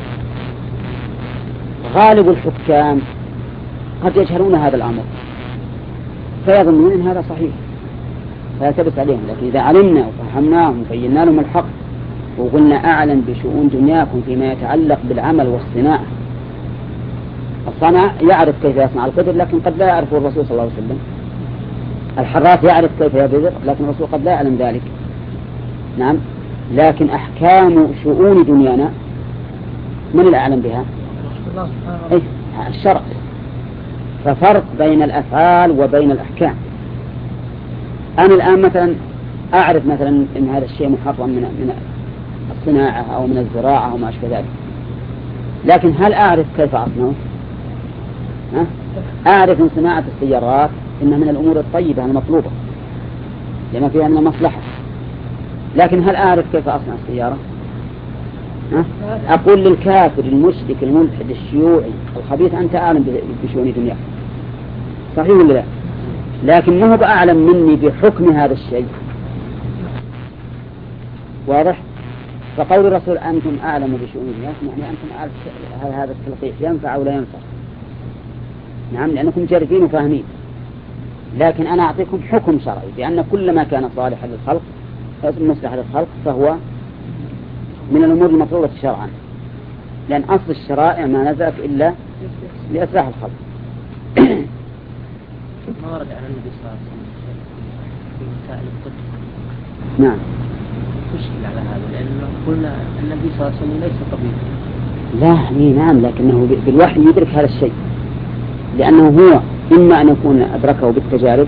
Speaker 1: غالب الحكام قد يجهلون هذا الأمر فيظنون أن هذا صحيح فيلتبس عليهم، لكن إذا علمنا وفهمناهم وبينا لهم الحق وقلنا أعلم بشؤون دنياكم فيما يتعلق بالعمل والصناعة الصنع يعرف كيف يصنع القدر لكن قد لا يعرفه الرسول صلى الله عليه وسلم. الحراث يعرف كيف يبذر لكن الرسول قد لا يعلم ذلك. نعم. لكن أحكام شؤون دنيانا من الأعلم بها؟ إيه؟ الشرع. ففرق بين الأفعال وبين الأحكام. أنا الآن مثلا أعرف مثلا أن هذا الشيء محرم من من الصناعة أو من الزراعة أو ما أشبه ذلك، لكن هل أعرف كيف أصنعه؟ ها؟ أعرف أن صناعة السيارات إنها من الأمور الطيبة المطلوبة لما فيها من المصلحة، لكن هل أعرف كيف أصنع السيارة؟ ها؟ أقول للكافر المشرك الملحد الشيوعي الخبيث أنت أعلم بشؤون دنياك، صحيح ولا لا؟ لكن ما هو أعلم مني بحكم هذا الشيء. واضح؟ فقول الرسول أنتم أعلم بشؤون دنياكم يعني أنتم أعلم هل هذا التلقيح ينفع أو لا ينفع. نعم، لأنكم جارفين وفاهمين. لكن أنا أعطيكم حكم شرعي بأن كل ما كان صالحا للخلق مصلحا للخلق فهو من الأمور المطلوبة شرعا، لأن أصل الشرائع ما نزلت إلا لإصلاح الخلق.
Speaker 3: ما ورد عن النبي صلى الله عليه وسلم في مسائل الطب.
Speaker 1: نعم.
Speaker 3: مشكلة على هذا لأنه قلنا النبي صلى الله عليه وسلم ليس طبيبا.
Speaker 1: لا نعم، لكنه بالوحي يدرك هذا الشيء، لأنه هو إما أن يكون أدركه بالتجارب،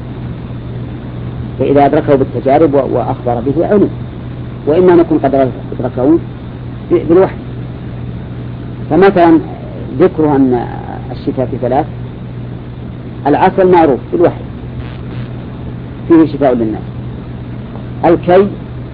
Speaker 1: فإذا أدركه بالتجارب وأخبر به علم، وإما أن يكون قد أدركه بالوحي. فمثلا ذكره أن الشفاء في ثلاث، العسل معروف بالوحي فيه شفاء للناس، الكي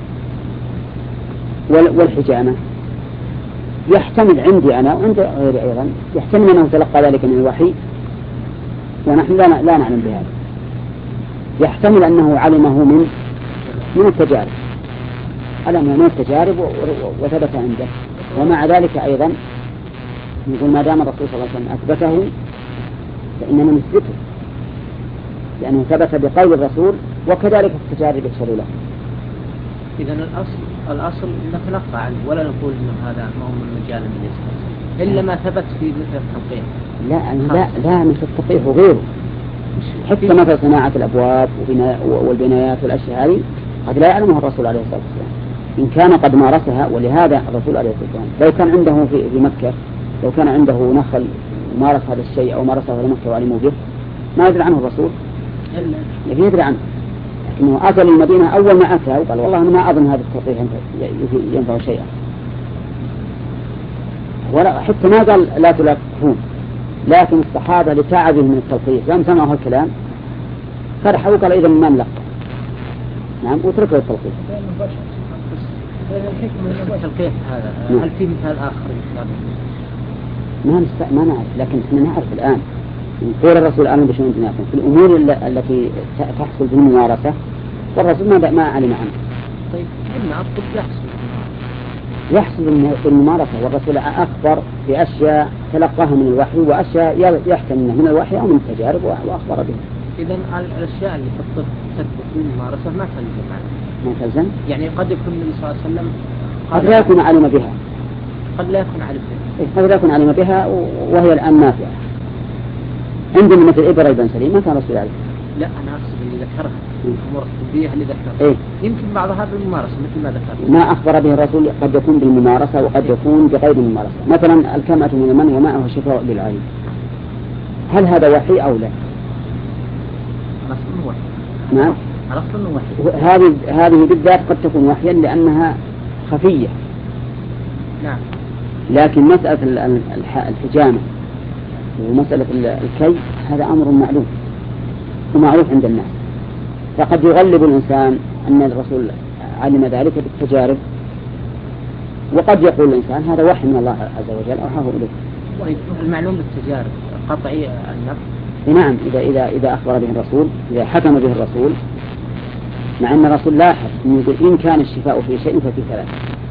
Speaker 1: والحجامة يحتمل عندي أنا وعند غيري أيضا يحتمل أنه تلقى ذلك من الوحي ونحن لا لا نعلم بهذا، يحتمل أنه علمه من من التجارب، علمه من التجارب وثبت عنده، ومع ذلك أيضا نقول ما دام الرسول صلى الله عليه وسلم أثبته فإننا نثبته، لأنه ثبت بقول الرسول وكذلك التجارب يشهد له.
Speaker 3: إذن الأصل الأصل نتلقى عنه ولا نقول إنه هذا ما هو من مجال من الإسلام إلا ما ثبت في مثل التلقيح.
Speaker 1: لا لا لا مثل التلقيح وغيره، حتى مثل صناعة الأبواب والبنايات والأشياء هذه قد لا يعلمها الرسول عليه الصلاة والسلام إن كان قد مارسها. ولهذا الرسول عليه الصلاة والسلام لو كان عنده في مكة لو كان عنده نخل مارس هذا الشيء أو مارسه في مكة وعلموا به ما يدري عنه الرسول، لكن يدري عنه. لكنه أتى للمدينة أول ما أتى وقال والله أنا ما أظن هذا التلقيح ينفع شيئا، ولا حتى ما قال لا تلقفون، لكن الصحابة لتعبهم من التلقيح لم سمعوا الكلام فرحوا وقال إذا ما نلقى. نعم، وتركوا التلقيح.
Speaker 3: التلقيح هذا هل في مثال آخر؟
Speaker 1: ما نست... ما نعرف، لكن احنا نعرف الآن يقول الرسول أعلم بشؤون دنياكم في الأمور التي تحصل بالممارسة، والرسول ما ما علم عنه.
Speaker 3: طيب إن الطب يحصل
Speaker 1: يحصل بالممارسة، والرسول أخبر بأشياء تلقاها من الوحي وأشياء يحتمل من الوحي أو من التجارب وأخبر بها.
Speaker 3: إذن الأشياء اللي في الطب تثبت بالممارسة ما تلزم عنها.
Speaker 1: ما تلزم؟
Speaker 3: يعني قد يكون النبي صلى الله عليه وسلم
Speaker 1: قد لا يكون علم بها،
Speaker 3: قد لا يكون علم بها،
Speaker 1: قد لا يكون علم بها وهي الآن نافعة. عندنا مثل إبرة البنسلين ما كان رسول عليه.
Speaker 3: لا أنا أقصد اللي ذكرها الأمور الطبية اللي ذكرها.
Speaker 1: إيه؟
Speaker 3: يمكن بعضها بالممارسة مثل ما ذكرت.
Speaker 1: ما أخبر به الرسول قد يكون بالممارسة وقد يكون بغير الممارسة. مثلا الكمأة من المن وماءه شفاء للعين، هل هذا وحي أو لا؟
Speaker 4: رسول وحي.
Speaker 1: نعم.
Speaker 4: رسول وحي.
Speaker 1: هذه هذه بالذات قد تكون وحيا لأنها خفية.
Speaker 3: نعم.
Speaker 1: لكن مسألة الحجامة ومسألة الكي هذا أمر معلوم ومعروف عند الناس، فقد يغلب الإنسان أن الرسول علم ذلك بالتجارب، وقد يقول الإنسان هذا وحي من الله عز وجل أوحاه إليه.
Speaker 3: المعلوم بالتجارب قطعي النفس.
Speaker 1: نعم، إذا إذا إذا أخبر به الرسول، إذا حكم به الرسول، مع أن الرسول لاحظ إنه يقول إن كان الشفاء في شيء ففي ثلاث،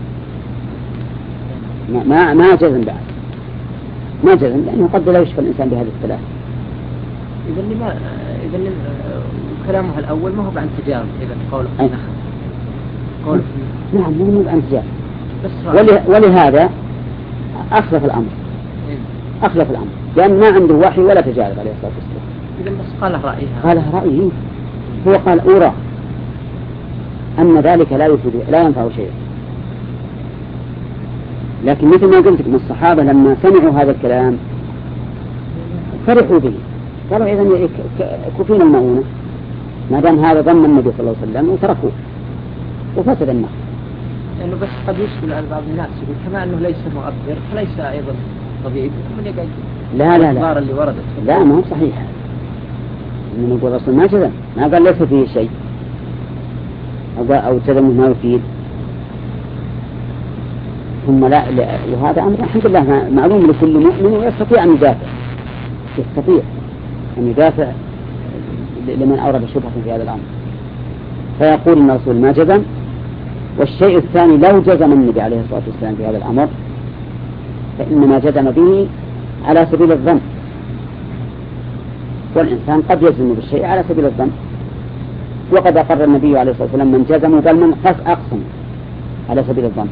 Speaker 1: ما ما ما جزم بعد، ما جزم لأنه قد لا يشفى الإنسان بهذه الثلاث.
Speaker 3: إذا لما إذا كلامه الأول ما هو عن تجارب، إذا قوله في نخل قوله في
Speaker 1: نعم مو عن تجارب،
Speaker 3: بس
Speaker 1: ولهذا أخلف الأمر، أخلف الأمر لأن ما عنده وحي ولا تجارب عليه الصلاة والسلام.
Speaker 3: إذا بس قال رأيها.
Speaker 1: قال رأيه، هو قال أرى أن ذلك لا يفيد لا ينفع شيئا. لكن مثل ما قلت لكم الصحابة لما سمعوا هذا الكلام فرحوا به، قالوا إذن كفينا المؤونة ما دام هذا ظن النبي صلى الله عليه وسلم وتركوه وفسد النقل.
Speaker 3: لأنه بس قد يشكل على بعض الناس يقول كما أنه ليس مؤثر فليس أيضا طبيعي من يقعد.
Speaker 1: لا لا لا
Speaker 3: اللي وردت
Speaker 1: لا ما هو صحيح. من يقول الرسول ما جزم، ما قال ليس فيه شيء أو أو جزم ما يفيد. ثم لا, لا وهذا أمر الحمد لله معلوم لكل مؤمن ويستطيع أن يدافع، يستطيع أن يدافع لمن أورد شبهة في هذا الأمر. فيقول إن الرسول ما جزم. والشيء الثاني لو جزم النبي عليه الصلاة والسلام في هذا الأمر فإنما جزم به على سبيل الظن، والإنسان قد يجزم بالشيء على سبيل الظن. وقد أقر النبي عليه الصلاة والسلام من جزم بل من قص أقسم على سبيل الظن.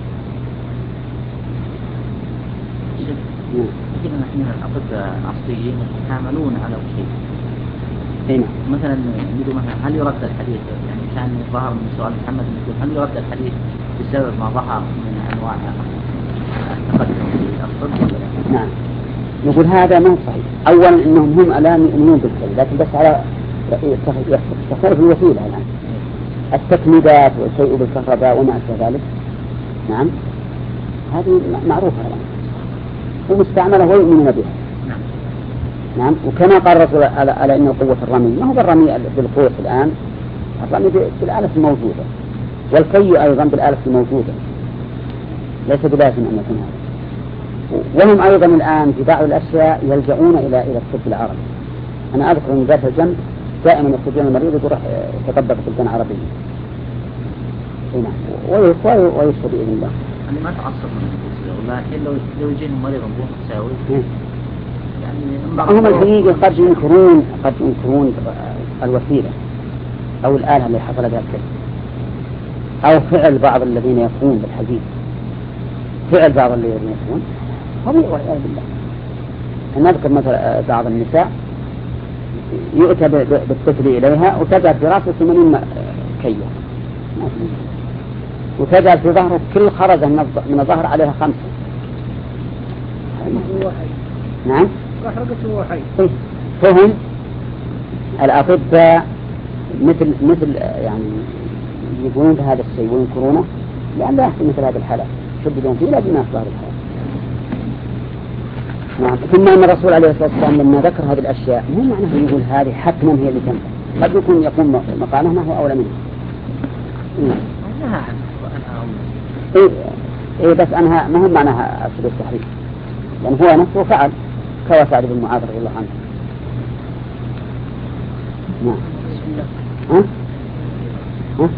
Speaker 4: كثير نحن الأطباء العصريين يتحاملون على شيء.
Speaker 1: هنا.
Speaker 4: مثلا نقول مثلا هل يرد الحديث يعني كان ظهر من سؤال محمد نقول هل يرد الحديث بسبب ما ظهر من أنواع التقدم في الطب ولا لا؟
Speaker 1: نعم. نقول هذا ما هو صحيح. أولا إنهم هم الآن يؤمنون بالكلام لكن بس على تختلف الوسيلة الآن. التكميدات والشيء بالكهرباء وما أشبه ذلك. نعم. هذه معروفة الآن. ومستعملة ويؤمنون بها.
Speaker 4: نعم.
Speaker 1: نعم. وكما قال الرسول على, على إن قوة الرمي ما هو بالرمي بالقوس الآن، الرمي بالآلة الموجودة، والكي أيضا بالآلة الموجودة، ليس بلازم أن يكون هذا. وهم أيضا الآن في بعض الأشياء يلجؤون إلى إلى الطب العربي. أنا أذكر من ذات الجنب دائما يخرجون المريض يروح يتطبق في الجنة العربية. نعم. ويشفى بإذن الله.
Speaker 4: أنا ما تعصب من الكسر، ولكن لو لو يجيهم مريض نقول تساوي.
Speaker 1: يعني هم الحقيقة قد ينكرون قد ينكرون الوسيلة أو الآلة اللي حصل بها الكلام، أو فعل بعض الذين يقومون بالحديث، فعل بعض الذين يقومون طبيعي والعياذ بالله. نذكر مثلا بعض النساء يؤتى بالطفل إليها وتجعل في رأسه ثمانين كية وتجعل في ظهره كل خرزة من الظهر عليها خمسة. نعم.
Speaker 2: كحرقته وحي.
Speaker 1: فهم الأطباء مثل مثل يعني يقولون بهذا الشيء وينكرونه لأن لا يحصل مثل هذه الحالات يشددون فيه لا بما أصدار الحالات. نعم. ثم أن الرسول عليه الصلاة والسلام لما ذكر هذه الأشياء مو معناه يقول هذه حتما هي اللي تنفع، قد يكون يقوم مقامه ما هو أولى منه.
Speaker 3: نعم. أنها أنها
Speaker 1: إيه إيه بس أنها ما هو معناها أصل التحريف، لأن هو نفسه فعل كوسعد بن معاذ رضي الله عنه. نعم. ها؟ ها؟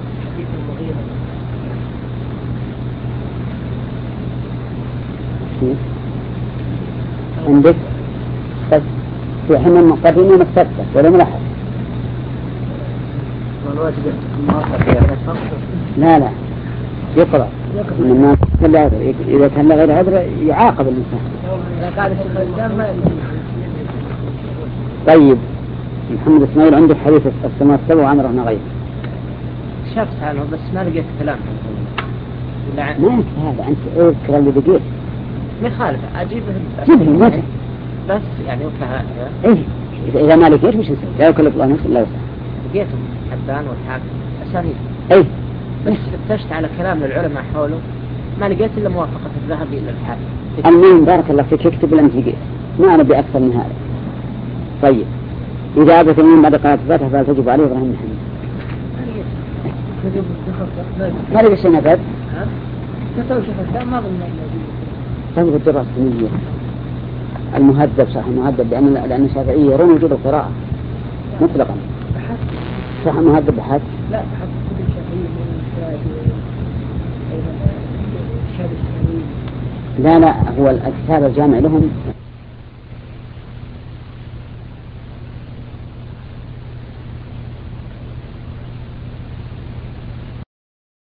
Speaker 1: عندك بس في حين المقدمين مكتبتك ولا ملاحظ؟
Speaker 4: والواجب الموافقة
Speaker 1: لا لا يقرأ إنما إذا كان لا غير عذر يعاقب الإنسان. طيب محمد إسماعيل عندك حديث السماء السبع وعمرهن غير
Speaker 3: شفت عنه بس ما لقيت كلام.
Speaker 1: ما أنت هذا أنت اذكر اللي بقيت
Speaker 3: مخالفة أجيبه
Speaker 1: جيبه ما
Speaker 3: بس يعني وكها
Speaker 1: إيه إذا ما لقيت مش نسوي لا يكلف الله نفسا إلا وسعها.
Speaker 3: لقيتهم حبان والحاكم أسانيد
Speaker 1: إيه
Speaker 3: بس فتشت على كلام للعلماء حوله ما لقيت إلا موافقة الذهبي إلى الحاكم.
Speaker 1: المهم بارك الله فيك اكتب لم تلقيت ما أنا بأكثر من هذا. طيب إذا أبت من بعد قناة الفاتحة فهل تجب عليه إبراهيم محمد؟ ما لقي شيء نفذ؟ طيب الدراسة السنية المهذب صح المهذب لأن لأن الشافعية يرون وجود القراءة مطلقا. صح المهذب بحث؟
Speaker 2: لا بحث كتب الشافعية
Speaker 1: لا لا هو الكتاب الجامع لهم